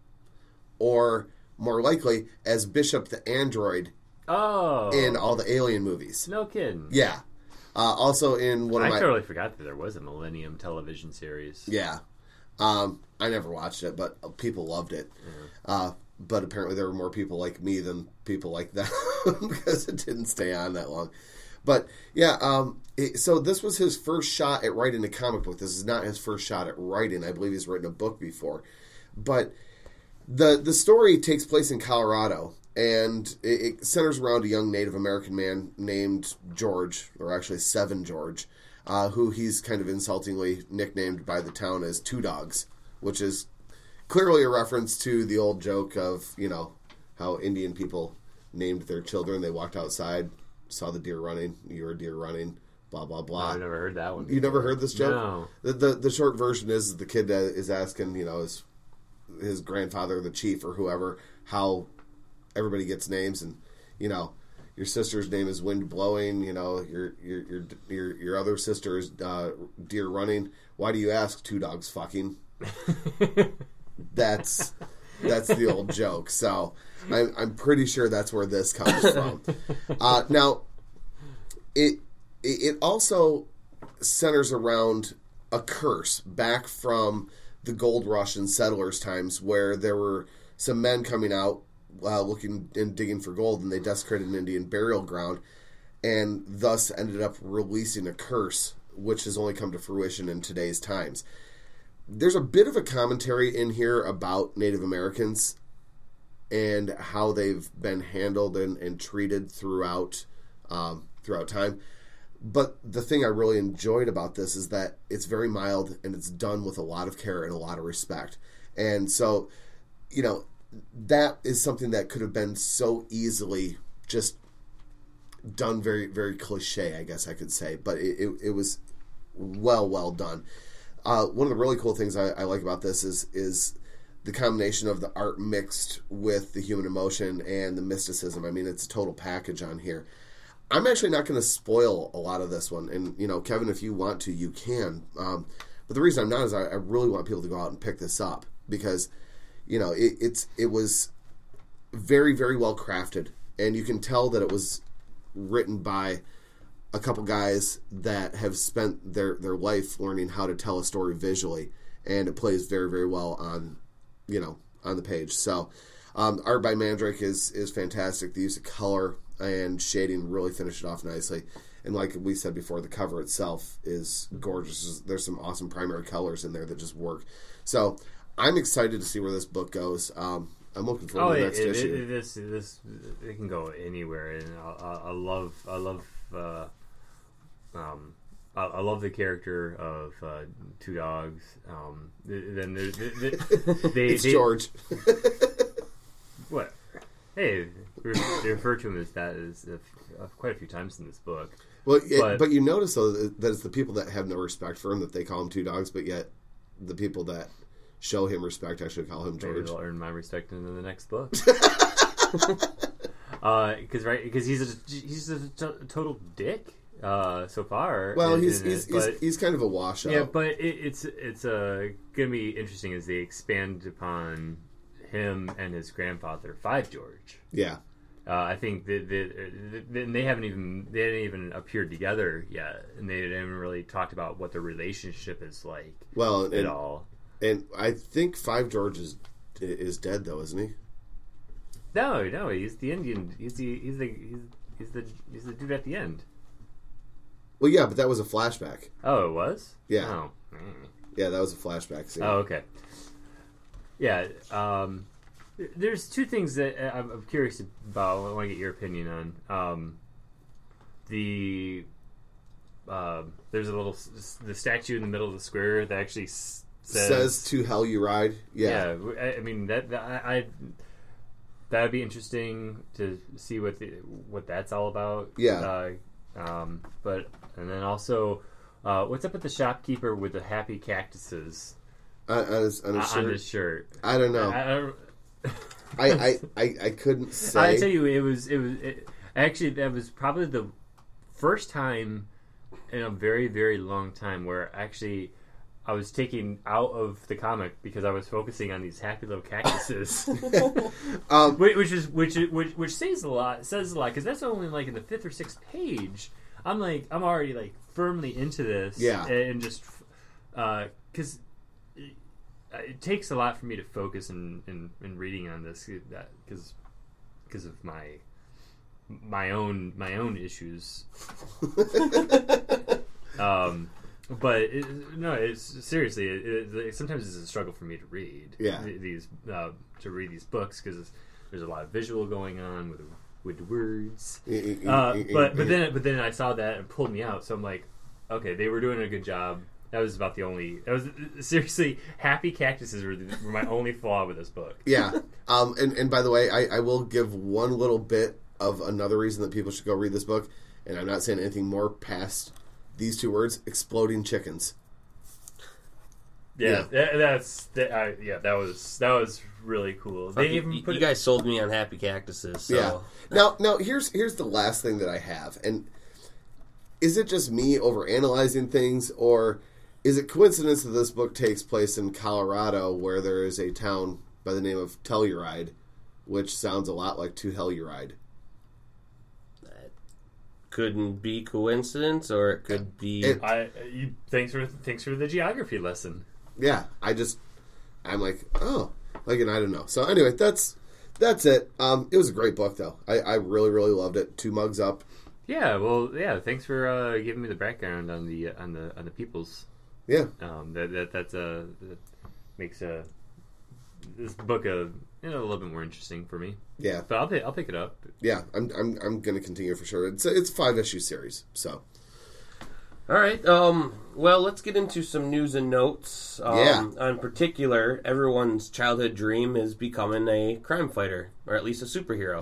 or more likely as Bishop the Android Oh. in all the Alien movies. No kidding. Yeah. Uh, also in one of I my... totally forgot that there was a Millennium television series. Yeah. Um, I never watched it, but people loved it. Uh, but apparently there were more people like me than people like them because it didn't stay on that long. But, yeah, um, it, so this was his first shot at writing a comic book. This is not his first shot at writing. I believe he's written a book before. But the the story takes place in Colorado, and it, it centers around a young Native American man named George, or actually Seven George, uh, who he's kind of insultingly nicknamed by the town as Two Dogs, which is clearly a reference to the old joke of, you know, how Indian people named their children. They walked outside, saw the deer running, you were a deer running, blah, blah, blah. I've never heard that one. You never heard this joke? No. The, the the short version is the kid that is asking, you know, his his grandfather, the chief or whoever, how everybody gets names, and you know, your sister's name is Wind Blowing. You know, your your your your, your other sister is uh, Deer Running. Why do you ask? Two dogs fucking. That's that's the old joke. So I'm I'm pretty sure that's where this comes from. Uh, now, it it also centers around a curse back from the gold rush and settlers' times, where there were some men coming out uh, looking and digging for gold, and they desecrated an Indian burial ground, and thus ended up releasing a curse, which has only come to fruition in today's times. There's a bit of a commentary in here about Native Americans and how they've been handled and, and treated throughout um, throughout time. But the thing I really enjoyed about this is that it's very mild and it's done with a lot of care and a lot of respect. And so, you know, that is something that could have been so easily just done very, very cliche, I guess I could say. But it, it, it was well, well done. Uh, one of the really cool things I, I like about this is is the combination of the art mixed with the human emotion and the mysticism. I mean, it's a total package on here. I'm actually not going to spoil a lot of this one. And, you know, Kevin, if you want to, you can. Um, but the reason I'm not is I, I really want people to go out and pick this up because, you know, it, it's it was very, very well crafted. And you can tell that it was written by a couple guys that have spent their, their life learning how to tell a story visually. And it plays very, very well on, you know, on the page. So um, art by Mandrake is, is fantastic. The use of color and shading really finished it off nicely. And like we said before, the cover itself is gorgeous. There's some awesome primary colors in there that just work. So I'm excited to see where this book goes. Um, I'm looking forward oh, to the it, next it, issue. It, this, this, it can go anywhere, and I, I, I love, I love, uh, um, I, I love the character of uh, Two Dogs. Um, then there's they, they, it's they, George. What? Hey, they refer to him as that as uh, quite a few times in this book. Well, it, but, but you notice though that it's the people that have no respect for him that they call him Two Dogs, but yet the people that show him respect actually call him George. Maybe they'll earn my respect in the next book. Because uh, right, because he's a he's a t- total dick uh, so far. Well, in, he's in he's, it, he's, but, he's kind of a washout. Yeah, but it, it's it's uh, gonna be interesting as they expand upon him and his grandfather, Five George. Yeah. Uh, I think that they, they haven't even they haven't even appeared together yet, and they haven't really talked about what their relationship is like. Well, at and, all. And I think Five George is is dead though, isn't he? No, no, he's the Indian. He's the he's the he's, he's the he's the dude at the end. Well, yeah, but that was a flashback. Oh, it was. Yeah. Oh. Yeah, that was a flashback scene. Oh, okay. Yeah. Um, there's two things that I'm, I'm curious about. I want to get your opinion on. Um, the uh, there's a little the statue in the middle of the square that actually says, says "To hell you ride." Yeah. Yeah. I, I mean that, that I. I that would be interesting to see what the, what that's all about. Yeah. Uh, um, but and then also, uh, what's up with the shopkeeper with the happy cactuses On, on, his, on, his uh, shirt? on his shirt? I don't know. I, I, don't, I, I, I, I couldn't say. I tell you, it was it was it, actually that was probably the first time in a very very long time where actually I was taken out of the comic because I was focusing on these happy little cactuses, um, which, which is which which which says a lot. Says a lot because that's only like in the fifth or sixth page. I'm like I'm already like firmly into this, yeah, and, and just because uh, it, it takes a lot for me to focus in in, in reading on this that because because of my my own my own issues. um. But it, no, it's seriously. It, it, it, sometimes it's a struggle for me to read. Yeah. These uh, to read these books because there's a lot of visual going on with with words. Uh, but but then but then I saw that and pulled me out. So I'm like, okay, they were doing a good job. That was about the only. That was seriously happy cactuses were, the, were my only flaw with this book. Yeah. Um. And, and by the way, I, I will give one little bit of another reason that people should go read this book, and I'm not saying anything more past these two words: exploding chickens. Yeah, yeah. that's that, I, yeah. That was that was really cool. They you, even put you it, guys sold me on Happy Cactuses. So. Yeah. Now, now here's here's the last thing that I have, and is it just me over analyzing things, or is it coincidence that this book takes place in Colorado, where there is a town by the name of Telluride, which sounds a lot like To Helluride? That couldn't be coincidence, or it could be. It- I you, thanks for thanks for the geography lesson. Yeah, I just I'm like, oh, like, and I don't know. So anyway, that's that's it. Um, it was a great book, though. I, I really really loved it. Two mugs up. Yeah, well, yeah. Thanks for uh, giving me the background on the on the on the peoples. Yeah, Um, that that that's uh, that makes uh, this book a you know a little bit more interesting for me. yeah, But I'll pick, I'll pick it up. yeah. I'm I'm I'm going to continue for sure. It's a, it's a five issue series, so. All right. Um, well, let's get into some news and notes. Um, Yeah. In particular, everyone's childhood dream is becoming a crime fighter, or at least a superhero.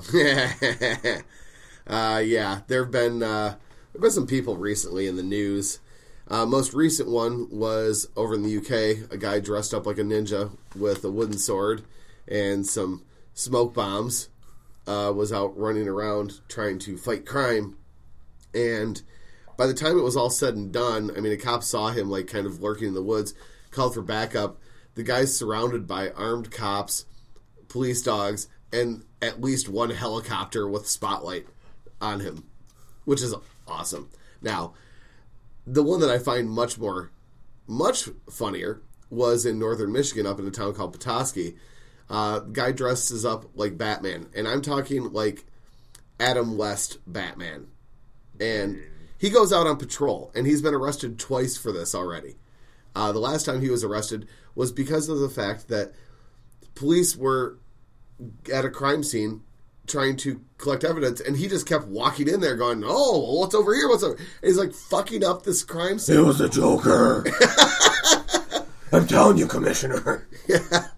uh, yeah, there have been uh, there have been some people recently in the news. Uh, most recent one was over in the U K. A guy dressed up like a ninja with a wooden sword and some smoke bombs uh, was out running around trying to fight crime. And by the time it was all said and done, I mean, a cop saw him like kind of lurking in the woods, called for backup. The guy's surrounded by armed cops, police dogs, and at least one helicopter with spotlight on him, which is awesome. Now, the one that I find much more, much funnier was in northern Michigan, up in a town called Petoskey. Uh, guy dresses up like Batman, and I'm talking like Adam West Batman. And he goes out on patrol, and he's been arrested twice for this already. Uh, the last time he was arrested was because of the fact that police were at a crime scene trying to collect evidence, and he just kept walking in there going, oh, what's over here, what's over? And he's like fucking up this crime scene. It was a Joker. I'm telling you, Commissioner. Yeah.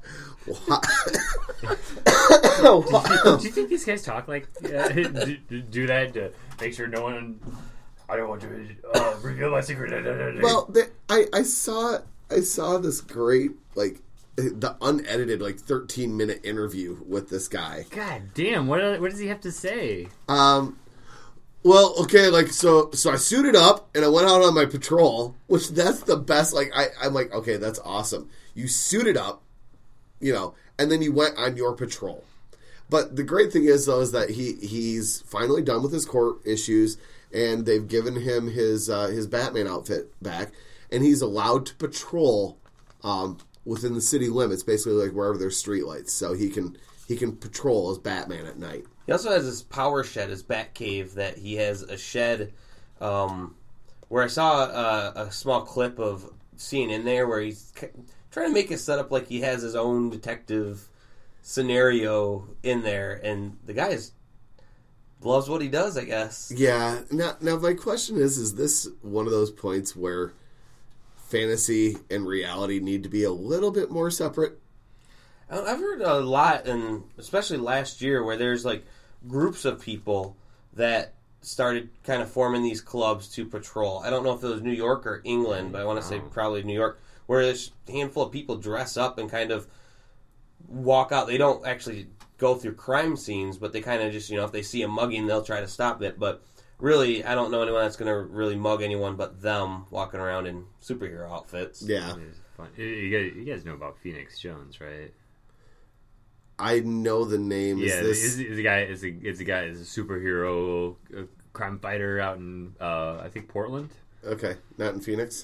Do you think these guys talk like uh, do, do that to make sure no one? I don't want to uh, reveal my secret. Well, the, I I saw I saw this great like the unedited like thirteen minute interview with this guy. God damn! What what does he have to say? Um. Well, okay, like so. So I suited up and I went out on my patrol, which that's the best. Like I, I'm like, okay, that's awesome. You suited up, you know, and then you went on your patrol. But the great thing is, though, is that he he's finally done with his court issues, and they've given him his uh, his Batman outfit back, and he's allowed to patrol um, within the city limits, basically like wherever there's streetlights, so he can he can patrol as Batman at night. He also has his power shed, his bat cave, that he has a shed um, where I saw a, a small clip of seeing in there where he's trying to make it set up like he has his own detective scenario in there, and the guy is, loves what he does, I guess. Yeah. Now, now my question is: is this one of those points where fantasy and reality need to be a little bit more separate? I've heard a lot, and especially last year, where there's like groups of people that started kind of forming these clubs to patrol. I don't know if it was New York or England, but I want to say probably New York, where this handful of people dress up and kind of walk out. They don't actually go through crime scenes, but they kind of just, you know, if they see a mugging, they'll try to stop it. But really, I don't know anyone that's going to really mug anyone but them walking around in superhero outfits. Yeah. You guys, you guys know about Phoenix Jones, right? I know the name. Yeah, is this... is, is a guy is a is a guy is a superhero uh, crime fighter out in uh, I think Portland. Okay, not in Phoenix.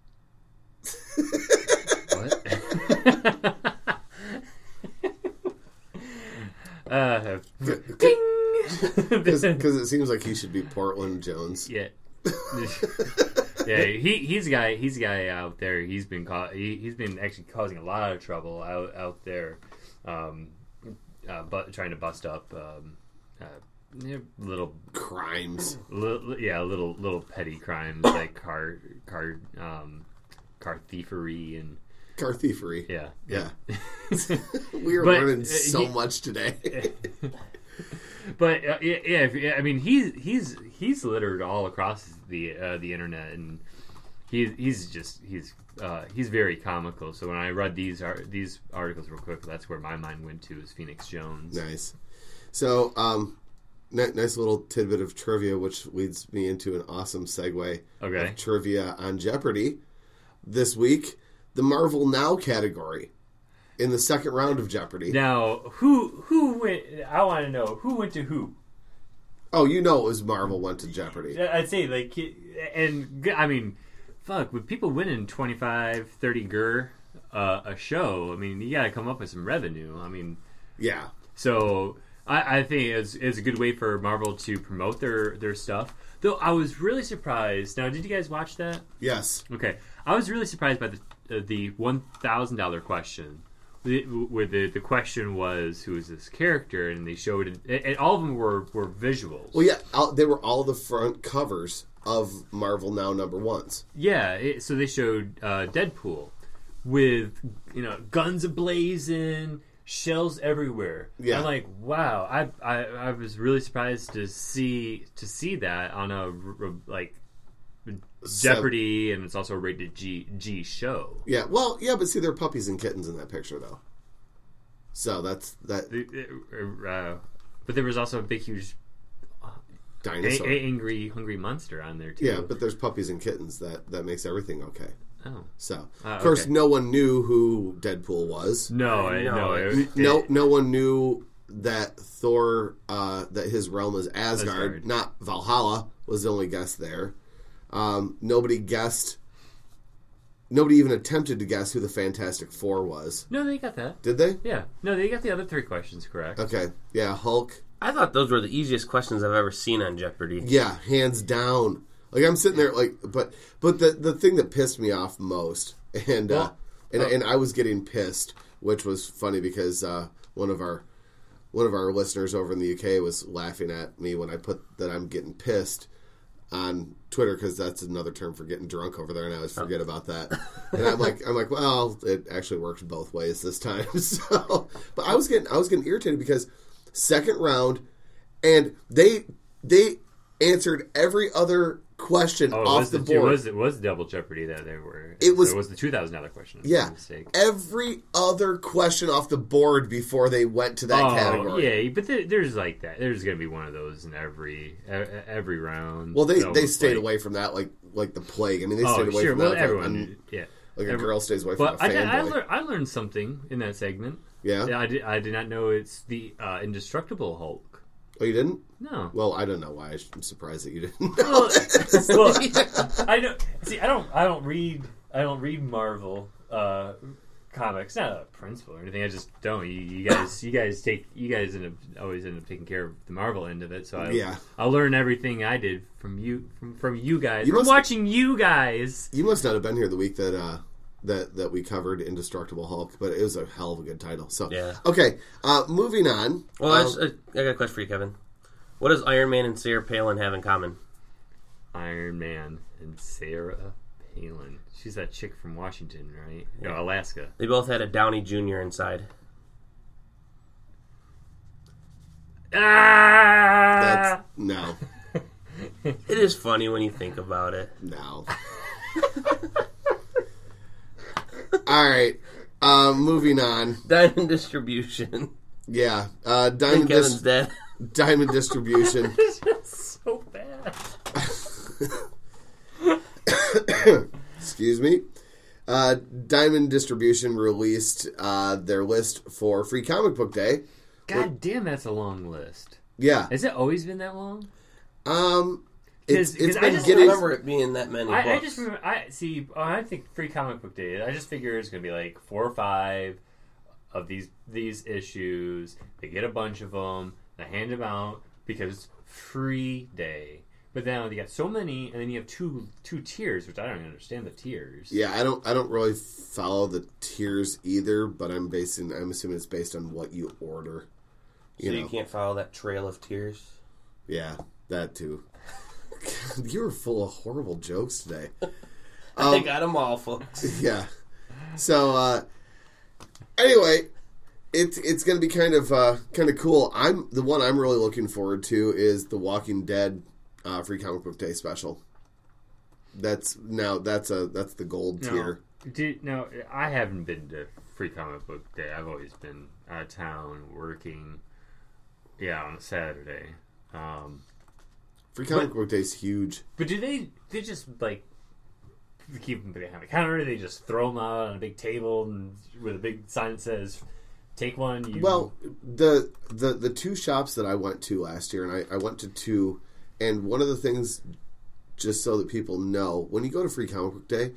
What? uh, ding. Because it seems like he should be Portland Jones. Yeah. Yeah, he he's a guy. He's a guy out there. He's been ca- he, he's been actually causing a lot of trouble out out there, um, uh, but trying to bust up um, uh, yeah, little Crimes. Little, yeah, little little petty crimes like car car um, car thievery and Car thievery. yeah Yeah. We are But, learning uh, so he- much today. But uh, yeah, yeah, if, I mean he's he's he's littered all across the uh, the internet, and he he's just he's uh, he's very comical. So when I read these ar- these articles real quick, that's where my mind went to is Phoenix Jones. Nice. So, um, n- nice little tidbit of trivia, which leads me into an awesome segue. Okay. Of trivia on Jeopardy this week. The Marvel Now category in the second round of Jeopardy. Now, who who went? I want to know who went to who. Oh, you know it was Marvel went to Jeopardy. I'd say like, and I mean, fuck, with people winning twenty-five, thirty gur uh, a show, I mean, you got to come up with some revenue. I mean, Yeah. so I, I think it's, it's a good way for Marvel to promote their, their stuff. Though I was really surprised. Now, did you guys watch that? Yes. Okay, I was really surprised by the uh, the one thousand dollar question, where the the question was who is this character, and they showed it, and all of them were, were visuals. Well, yeah, all, they were all the front covers of Marvel Now number ones. Yeah, it, so they showed uh, Deadpool with, you know, guns ablazing, shells everywhere. Yeah. I'm like, wow. I, I I was really surprised to see to see that on a r- like Jeopardy, and it's also a rated G G show. Yeah, well, yeah, but see, there are puppies and kittens in that picture, though. So that's that Uh, but there was also a big, huge, dinosaur. a- a- angry, hungry monster on there too. Yeah, but there's puppies and kittens. That that makes everything okay. oh So, Uh, of course, okay. no one knew who Deadpool was. no, I- No, no, it- it- No, it- no one knew that Thor, uh, that his realm is Asgard, Asgard. not Valhalla, was the only guess there. Um, nobody guessed. Nobody even attempted to guess who the Fantastic Four was. no, they got that. Did they? Yeah, no, they got the other three questions correct. Okay. Yeah, Hulk. I thought those were the easiest questions I've ever seen on Jeopardy. Yeah, hands down. Like I'm sitting there, like, but but the the thing that pissed me off most, and uh, Well, and uh, and I was getting pissed, which was funny because uh, one of our one of our listeners over in the U K was laughing at me when I put that I'm getting pissed on Twitter, because that's another term for getting drunk over there, and I always forget about that. And I'm like, I'm like, well, it actually works both ways this time. So, but I was getting, I was getting irritated because second round, and they they answered every other question Oh, it off was the the, board. It was, it was double Jeopardy that they were. It was- so it was the two thousand dollar question. Yeah, Mistake. every other question off the board before they went to that oh, category. yeah, but there, there's like that. There's going to be one of those in every e- every round. Well, they, So they it's stayed like, away from that like like the plague. I mean, they Oh, stayed away sure. from Well, that. like, everyone. un- yeah. Like a Every- girl stays away from But a I, did, I, fanboy. lear- I learned something in that segment. Yeah? I did. I did not know it's the uh, indestructible Hulk. Oh, you didn't? No. Well, I don't know why. I'm surprised that you didn't Well, know this. well, I don't see. I don't. I don't read. I don't read Marvel uh, comics. Not a principle or anything. I just don't. You, you guys. You guys take. You guys end up always end up taking care of the Marvel end of it. So I. Yeah. I'll learn everything I did from you. From from you guys. You from must- watching you guys. You must not have been here the week that uh, that that we covered Indestructible Hulk, but it was a hell of a good title. So Yeah. okay, uh, moving on. Well, I, Um, just, I, I got a question for you, Kevin. What does Iron Man and Sarah Palin have in common? Iron Man and Sarah Palin. She's that chick from Washington, right? No, Alaska. They both had a Downey Junior inside. Ah! that's no, It is funny when you think about it. no. All right, uh, moving on. Diamond Distribution. Yeah, uh, I Diamond think Kevin's Dis- dead. Diamond Distribution. It's just so bad. Excuse me. Uh, Diamond Distribution released uh, their list for Free Comic Book Day. God damn, that's a long list. Yeah. Has it always been that long? Um, it's, 'Cause- it's 'cause I been just I getting. remember it being that many I, I books. just remember. I see. Oh, I think Free Comic Book Day. I just figure it's gonna be like four or five of these these issues. They get a bunch of them. They hand them out because it's free day. But then you got so many, and then you have two two tiers, which I don't understand the tiers. Yeah, I don't. I don't really follow the tiers either, but I'm basing. I'm assuming it's based on what you order. You so know. you can't follow that trail of tears. Yeah, that too. You were full of horrible jokes today. I Um, got them all, folks. Yeah. So uh, anyway, it's it's going to be kind of uh, kind of cool. I'm the one I'm really looking forward to is the Walking Dead uh, Free Comic Book Day special. That's now that's a that's the gold No. tier. Did, no, I haven't been to Free Comic Book Day. I've always been out of town working. Yeah, on a Saturday. Um, Free Comic but- Book Day is huge. but do they? They just like keep them behind the counter? They just throw them out on a big table and with a big sign that says, "Take one." You... Well, the the the two shops that I went to last year, and I, I went to two, and one of the things, just so that people know, when you go to Free Comic Book Day,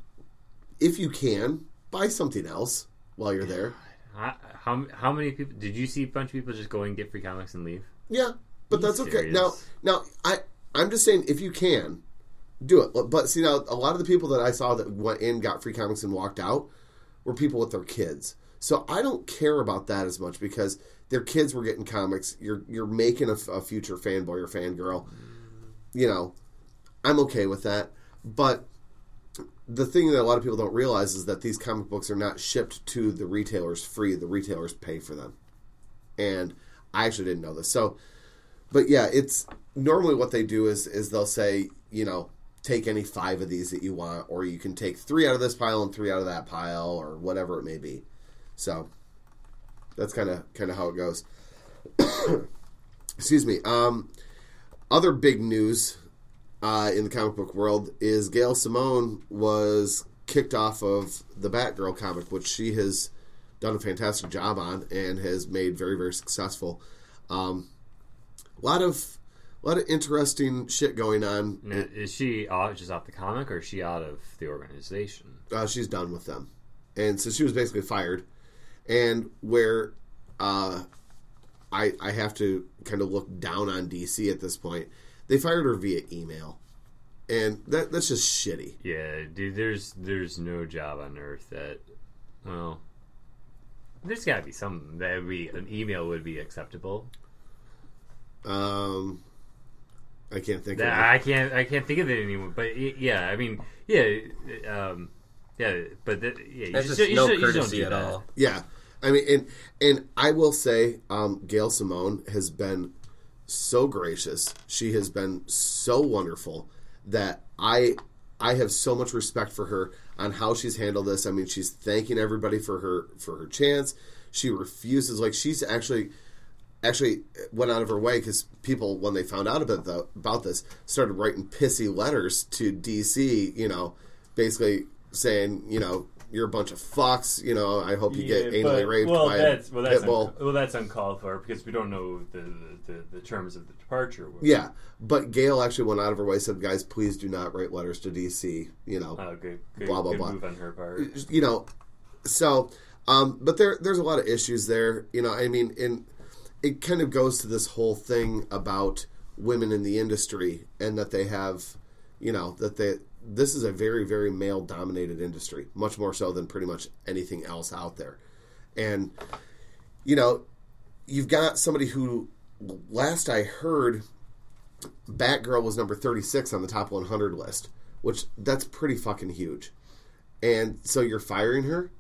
if you can, buy something else while you're there. I, how how many people did you see? A bunch of people just go and get free comics and leave. Yeah, but Are you that's okay. serious? Now, now I I'm just saying, if you can, do it. But see, now a lot of the people that I saw that went in, got free comics, and walked out were people with their kids. So I don't care about that as much because their kids were getting comics. You're you're making a, a future fanboy or fangirl. You know, I'm okay with that. But the thing that a lot of people don't realize is that these comic books are not shipped to the retailers free. The retailers pay for them. And I actually didn't know this. So, but yeah, it's normally what they do is is they'll say, you know, take any five of these that you want, or you can take three out of this pile and three out of that pile, or whatever it may be. So that's kind of kind of how it goes. Excuse me. Um, other big news uh, in the comic book world is Gail Simone was kicked off of the Batgirl comic, which she has done a fantastic job on and has made very, very successful. Um, a lot of a lot of interesting shit going on. Now, is she off, just off the comic, or is she out of the organization? Uh, she's done with them, and so she was basically fired. And where uh, I I have to kind of look down on D C at this point, they fired her via email, and that that's just shitty. Yeah, dude. There's there's no job on earth that, well, there's got to be some that would be an email would be acceptable. Um, I can't think That, of it. I can't I can't think of it anymore. But y- yeah, I mean, yeah, um, yeah. But that, yeah, you That's just, just you no just, you just don't courtesy do at that. all. Yeah, I mean, and and I will say, um, Gail Simone has been so gracious. She has been so wonderful that I I have so much respect for her on how she's handled this. I mean, she's thanking everybody for her for her chance. She refuses, like she's actually actually went out of her way because people, when they found out about the, about this, started writing pissy letters to D C. You know, basically saying, you know, you're a bunch of fucks. You know, I hope you get Yeah, anally but- raped well, by that's, a well, that's pit bull. un- well, that's uncalled for because we don't know the the, the, the terms of the departure. Yeah, but Gail actually went out of her way, said, guys, please do not write letters to D C, you know, Oh, good, good, Blah, blah, good blah. move on her part. you know, so, um, but there, there's a lot of issues there, you know, I mean, and it kind of goes to this whole thing about women in the industry and that they have, you know, that they, this is a very, very male-dominated industry, much more so than pretty much anything else out there. And, you know, you've got somebody who, last I heard, Batgirl was number thirty-six on the top one hundred list, which that's pretty fucking huge. And so you're firing her?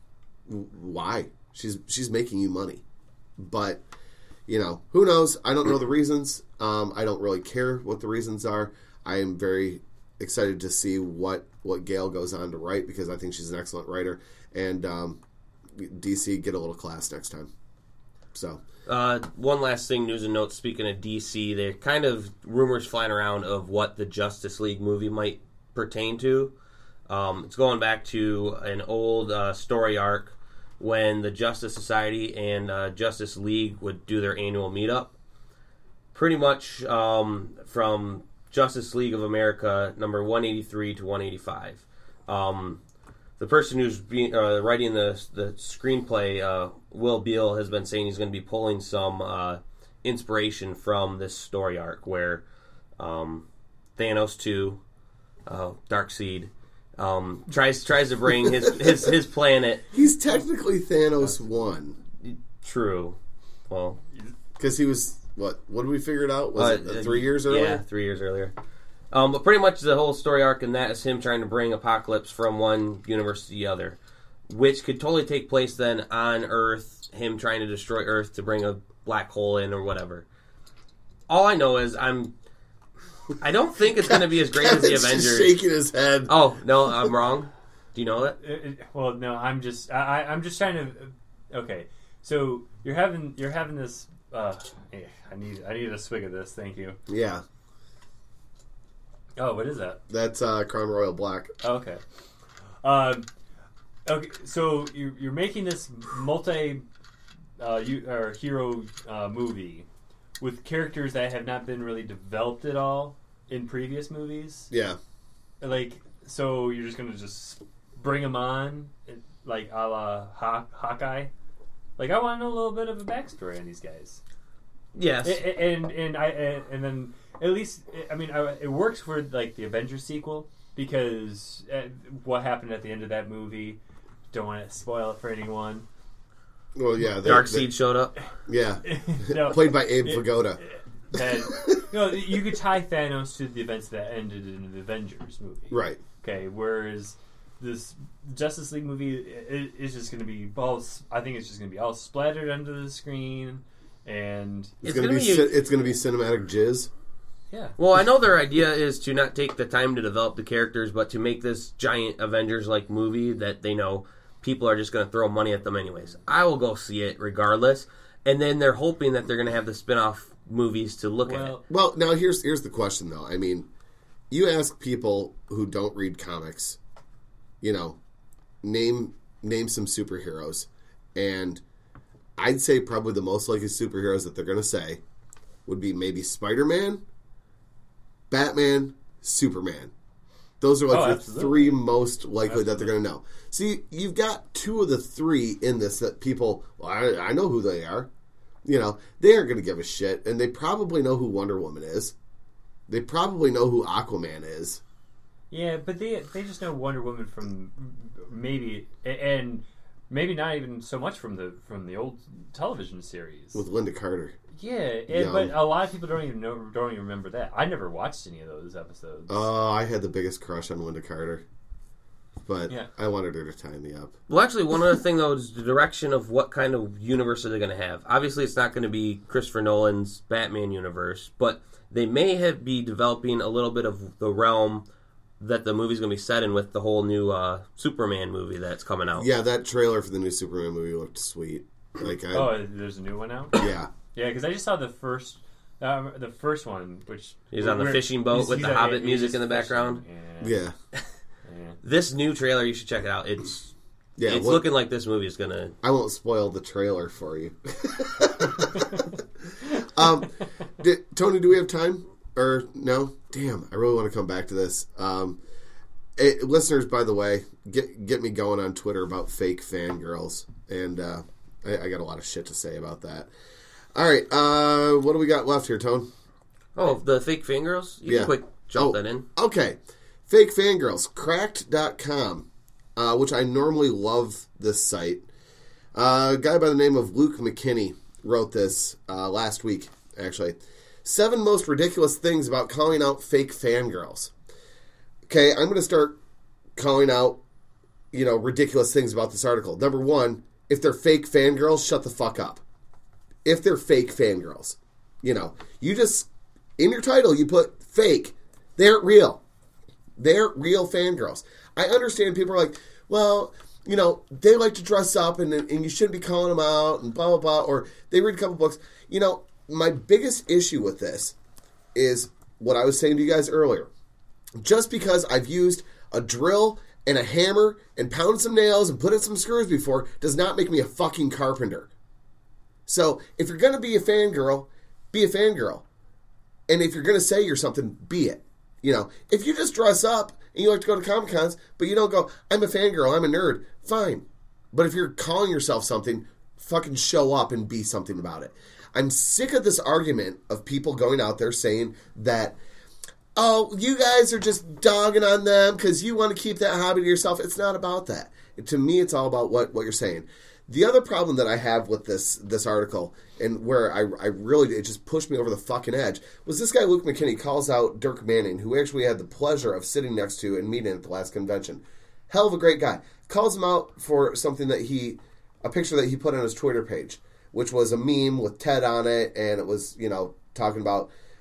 Why? She's she's making you money. But, you know, who knows? I don't know the reasons. Um, I don't really care what the reasons are. I am very excited to see what, what Gail goes on to write because I think she's an excellent writer. And um, D C, get a little class next time. So... Uh, one last thing, news and notes. Speaking of D C, there are kind of rumors flying around of what the Justice League movie might pertain to. Um, it's going back to an old uh, story arc when the Justice Society and uh, Justice League would do their annual meetup. Pretty much um, from Justice League of America number one eighty-three to one eighty-five. Um, the person who's being, uh, writing the the screenplay, uh, Will Beal, has been saying he's going to be pulling some uh, inspiration from this story arc where um, Thanos two, uh, Darkseid, um, tries tries to bring his his, his planet. He's technically Thanos one. True. Well, Because he was, what, what did we figure it out? Was uh, it uh, three years earlier? Yeah, three years earlier. Um, but pretty much the whole story arc in that is him trying to bring Apocalypse from one universe to the other, which could totally take place then on Earth, him trying to destroy Earth to bring a black hole in or whatever. All I know is I'm I don't think it's going to be as great as the Kevin's just Avengers. shaking his head. Oh no, I'm wrong. Do you know that? It- it- well, no, I'm just I, I- I'm just trying to. Okay, so you're having you're having this. Uh, eh, I need I need a swig of this. Thank you. Yeah, Oh, what is that? that's uh, Crown Royal Black. Oh, okay. Um, okay, so you're, you're making this multi uh, you, or hero uh, movie with characters that have not been really developed at all in previous movies. Yeah. Like, so you're just gonna just bring them on, like a la Haw- Hawkeye. Like, I want to know a little bit of a backstory on these guys. Yes. A- a- and and I and then at least I mean I, it works for like the Avengers sequel because uh, what happened at the end of that movie. Don't want to spoil it for anyone. Well, yeah. they- Darkseid they- showed up. Yeah. No, Played by Abe it- Vigoda. that you know, you could tie Thanos to the events that ended in the Avengers movie, Right. Okay, whereas this Justice League movie i- is just going to be all. I think it's just going to be all splattered onto the screen, and It's, It's gonna, gonna be, be- ci- it's gonna be cinematic jizz. yeah, Well, I know their idea is to not take the time to develop the characters, but to make this giant Avengers-like movie that they know people are just going to throw money at them anyways. I will go see it regardless, and then they're hoping that they're going to have the spin-off movies to look at. well, Well, now here's here's the question though. I mean, you ask people who don't read comics, you know, name name some superheroes, and I'd say probably the most likely superheroes that they're going to say would be maybe Spider-Man, Batman, Superman. Those are like Oh, the absolutely. three most likely that they're going to know. See, you've got two of the three in this that people, well, I, I know who they are. You know, they aren't going to give a shit, and they probably know who Wonder Woman is. They probably know who Aquaman is. yeah, but they they just know Wonder Woman from maybe and maybe not even so much from the from the old television series. With Linda Carter. Yeah, and, Young. but a lot of people don't even know don't even remember that. I never watched any of those episodes. Oh, I had the biggest crush on Linda Carter. But Yeah. I wanted her to tie me up. Well, actually, one other thing, though, is the direction of what kind of universe are they going to have. Obviously, it's not going to be Christopher Nolan's Batman universe, but they may have be developing a little bit of the realm that the movie's going to be set in with the whole new uh, Superman movie that's coming out. Yeah, that trailer for the new Superman movie looked sweet. Like, I, Oh, there's a new one out. yeah. Yeah, because I just saw the first, um, the first one, which He's on the where- fishing boat he's- with he's the at- Hobbit he's music just in the background. fishing. Yeah. Yeah. yeah. This new trailer, you should check it out. It's Yeah, it's what- looking like this movie is going to... I won't spoil the trailer for you. um, did, Tony, do we have time? Or no? Damn, I really want to come back to this. Um, it, listeners, by the way, get get me going on Twitter about fake fangirls. And uh, I, I got a lot of shit to say about that. All right, uh, what do we got left here, Tone? Oh, the fake fangirls? You Yeah. can quick jump Oh. that in. Okay. Fake fangirls, cracked dot com, uh, which I normally love this site. Uh, a guy by the name of Luke McKinney wrote this uh, last week, actually. Seven most ridiculous things about calling out fake fangirls. Okay, I'm going to start calling out, you know, ridiculous things about this article. Number one, if they're fake fangirls, shut the fuck up. If they're fake fangirls. You know, you just, in your title, you put fake. They aren't real. They're real fangirls. I understand people are like, well, you know, they like to dress up and and you shouldn't be calling them out and blah, blah, blah. Or they read a couple books. You know, my biggest issue with this is what I was saying to you guys earlier. Just because I've used a drill and a hammer and pounded some nails and put in some screws before does not make me a fucking carpenter. So if you're going to be a fangirl, be a fangirl. And if you're going to say you're something, be it. You know, if you just dress up and you like to go to Comic-Cons, but you don't go, I'm a fangirl, I'm a nerd, fine. But if you're calling yourself something, fucking show up and be something about it. I'm sick of this argument of people going out there saying that, oh, you guys are just dogging on them because you want to keep that hobby to yourself. It's not about that. To me, it's all about what, what you're saying. The other problem that I have with this this article, and where I, I really, it just pushed me over the fucking edge, was this guy, Luke McKinney, calls out Dirk Manning, who actually had the pleasure of sitting next to and meeting at the last convention. Hell of a great guy. Calls him out for something that he, a picture that he put on his Twitter page, which was a meme with Ted on it, and it was, you know, talking about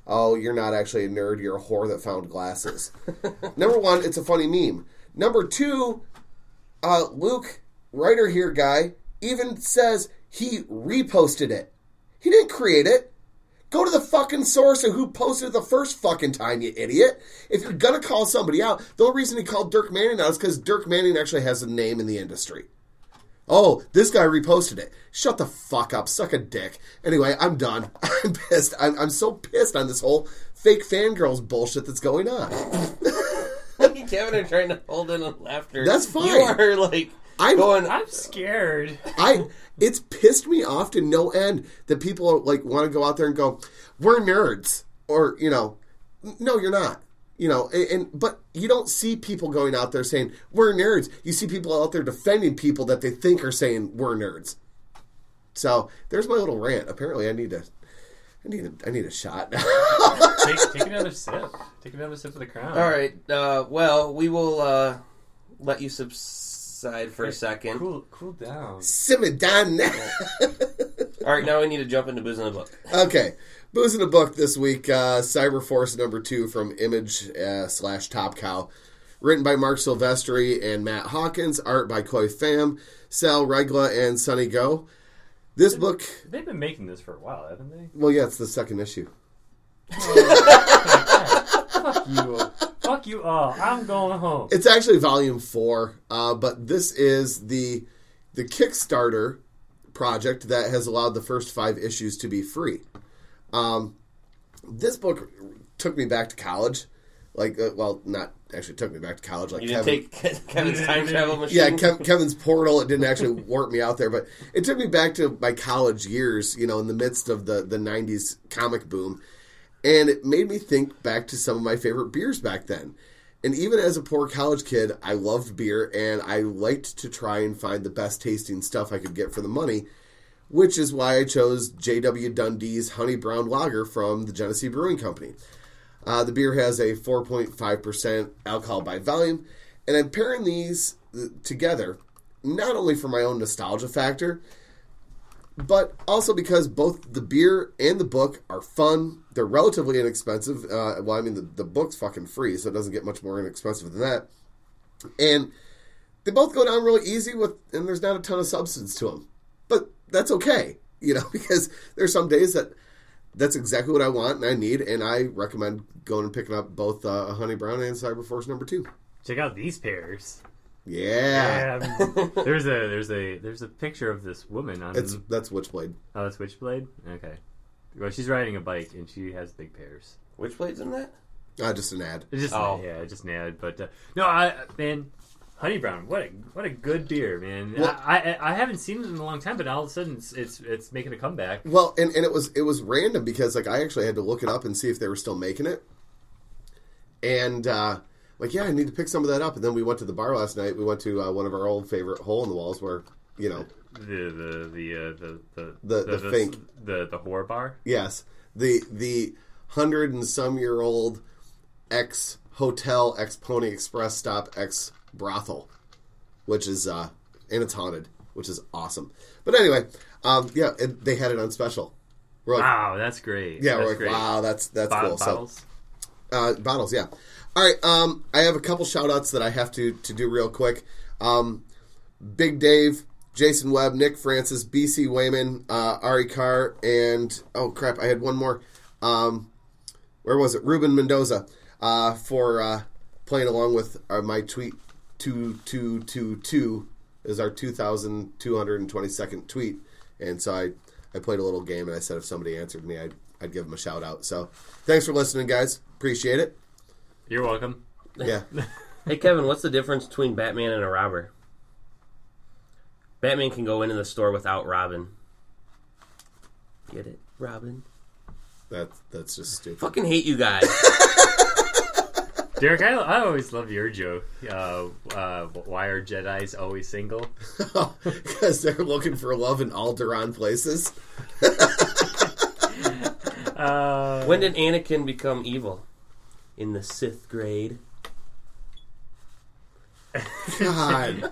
oh, you're not actually a nerd, you're a whore that found glasses. Number one, it's a funny meme. Number two, uh, Luke, writer here guy, even says he reposted it. He didn't create it. Go to the fucking source of who posted it the first fucking time, you idiot. If you're gonna call somebody out, the only reason he called Dirk Manning out is because Dirk Manning actually has a name in the industry. Oh, this guy reposted it. Shut the fuck up. Suck a dick. Anyway, I'm done. I'm pissed. I'm, I'm so pissed on this whole fake fangirls bullshit that's going on. Me and Kevin are trying to hold in on laughter. That's fine. You are like I'm, going. I'm scared. I. It's pissed me off to no end that people are, like want to go out there and go, we're nerds. Or, you know, no, you're not. You know, and, and but you don't see people going out there saying, we're nerds. You see people out there defending people that they think are saying, we're nerds. So, there's my little rant. Apparently, I need to, I need a, I need a shot. take, take another sip. Take another sip of the Crown. All right. Uh, well, we will uh, let you subside for a second. Cool, cool down. Simmer down. All right, now we need to jump into Booze in the Book. Okay. Booze in the Book this week, uh, Cyberforce number two from Image uh, slash Top Cow. Written by Mark Silvestri and Matt Hawkins. Art by Koi Pham, Sal Regla, and Sonny Go. This they've, book... They've been making this for a while, haven't they? Well, yeah, it's the second issue. Fuck you. Fuck you all. I'm going home. It's actually volume four, uh, but this is the the Kickstarter project that has allowed the first five issues to be free. Um, this book took me back to college. Like, uh, well, not actually took me back to college. Like You didn't Kevin, take Kevin's time travel machine? yeah, Kev, Kevin's portal. It didn't actually warp me out there, but it took me back to my college years. You know, in the midst of the the nineties comic boom, and it made me think back to some of my favorite beers back then. And even as a poor college kid, I loved beer, and I liked to try and find the best tasting stuff I could get for the money. Which is why I chose J W. Dundee's Honey Brown Lager from the Genesee Brewing Company. Uh, the beer has a four point five percent alcohol by volume, and I'm pairing these together not only for my own nostalgia factor, but also because both the beer and the book are fun. They're relatively inexpensive. Uh, well, I mean, the, the book's fucking free, so it doesn't get much more inexpensive than that. And they both go down really easy, with, and there's not a ton of substance to them. But that's okay, you know, because there's some days that that's exactly what I want and I need, and I recommend going and picking up both uh, Honey Brown and Cyberforce number two. Check out these pairs. Yeah, yeah. There's a there's a there's a picture of this woman on. It's that's Witchblade. Oh, that's Witchblade. Okay. Well, she's riding a bike and she has big pairs. Which blade's in that? Uh, just an ad. It's just Oh. yeah, just an ad. But uh, no, I man. Honey Brown, what a what a good beer, man! Well, I, I I haven't seen it in a long time, but all of a sudden it's it's, it's making a comeback. Well, and, and it was it was random because like I actually had to look it up and see if they were still making it, and uh, like yeah, I need to pick some of that up. And then we went to the bar last night. We went to uh, one of our old favorite Hole in the Walls, where you know the the the uh, the, the the the, the Fink the the horror bar. Yes, the the hundred and some year old ex hotel, ex Pony Express stop, ex brothel, which is uh and it's haunted, which is awesome. But anyway, um yeah, it, they had it on special. We're like, wow, that's great. Yeah, that's we're like, great. wow, that's that's Bo- cool. Bottles? So uh bottles, yeah. All right, um I have a couple shout outs that I have to to do real quick. Um Big Dave, Jason Webb, Nick Francis, B C Wayman, uh Ari Carr, and oh crap, I had one more. Um where was it? Ruben Mendoza, uh for uh playing along with uh, my tweet two two two two is our two thousand two hundred twenty-second tweet, and so I, I played a little game, and I said if somebody answered me, I'd, I'd give them a shout out. So thanks for listening, guys. Appreciate it. You're welcome. Yeah. Hey, Kevin, what's the difference between Batman and a robber? Batman can go into the store without Robin. Get it? Robin? That, that's just stupid. Fucking hate you guys. Derek, I, I always love your joke. Uh, uh, why are Jedis always single? Because they're looking for love in Alderaan places. uh, When did Anakin become evil? In the Sixth grade. God.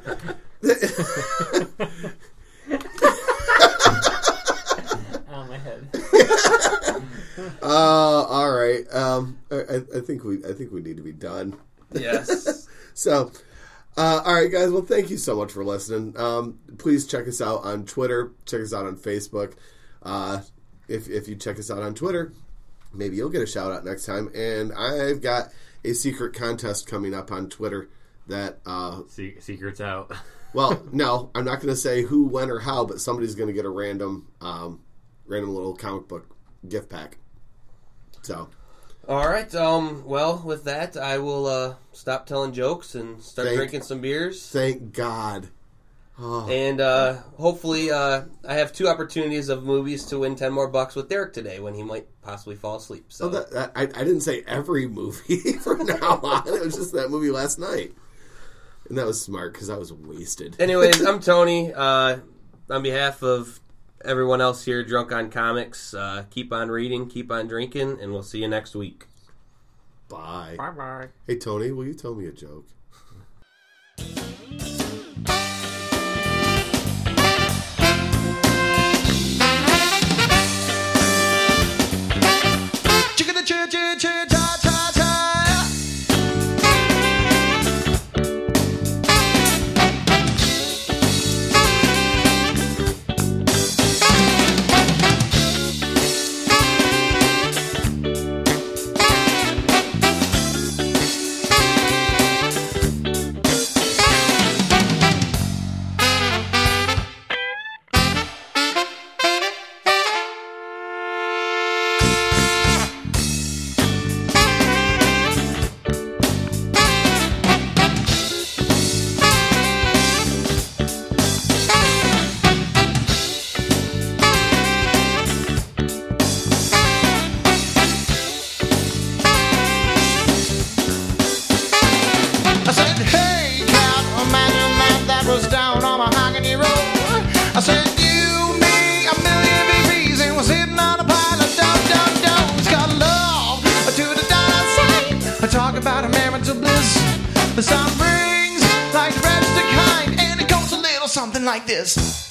Oh, my head. uh, all right. Um, I, I think we I think we need to be done. Yes. So, uh, all right, guys. Well, thank you so much for listening. Um, please check us out on Twitter. Check us out on Facebook. Uh, if if you check us out on Twitter, maybe you'll get a shout out next time. And I've got a secret contest coming up on Twitter that uh, Se- secrets out. Well, no, I'm not going to say who, when, or how, but somebody's going to get a random, um, random little comic book gift pack. So, all right. Um. Well, with that, I will uh, stop telling jokes and start Thank- drinking some beers. thank God. Oh. And uh, hopefully, uh, I have two opportunities of movies to win ten more bucks with Derek today, when he might possibly fall asleep. So Oh, that, that, I, I didn't say every movie from now on. It was just that movie last night. And that was smart because I was wasted. Anyways, I'm Tony. Uh, on behalf of everyone else here, Drunk on Comics, uh, keep on reading, keep on drinking, and we'll see you next week. Bye. Bye-bye. Hey, Tony, will you tell me a joke? Talk about a marriage of bliss. The sound rings like the register kind, and it goes a little something like this.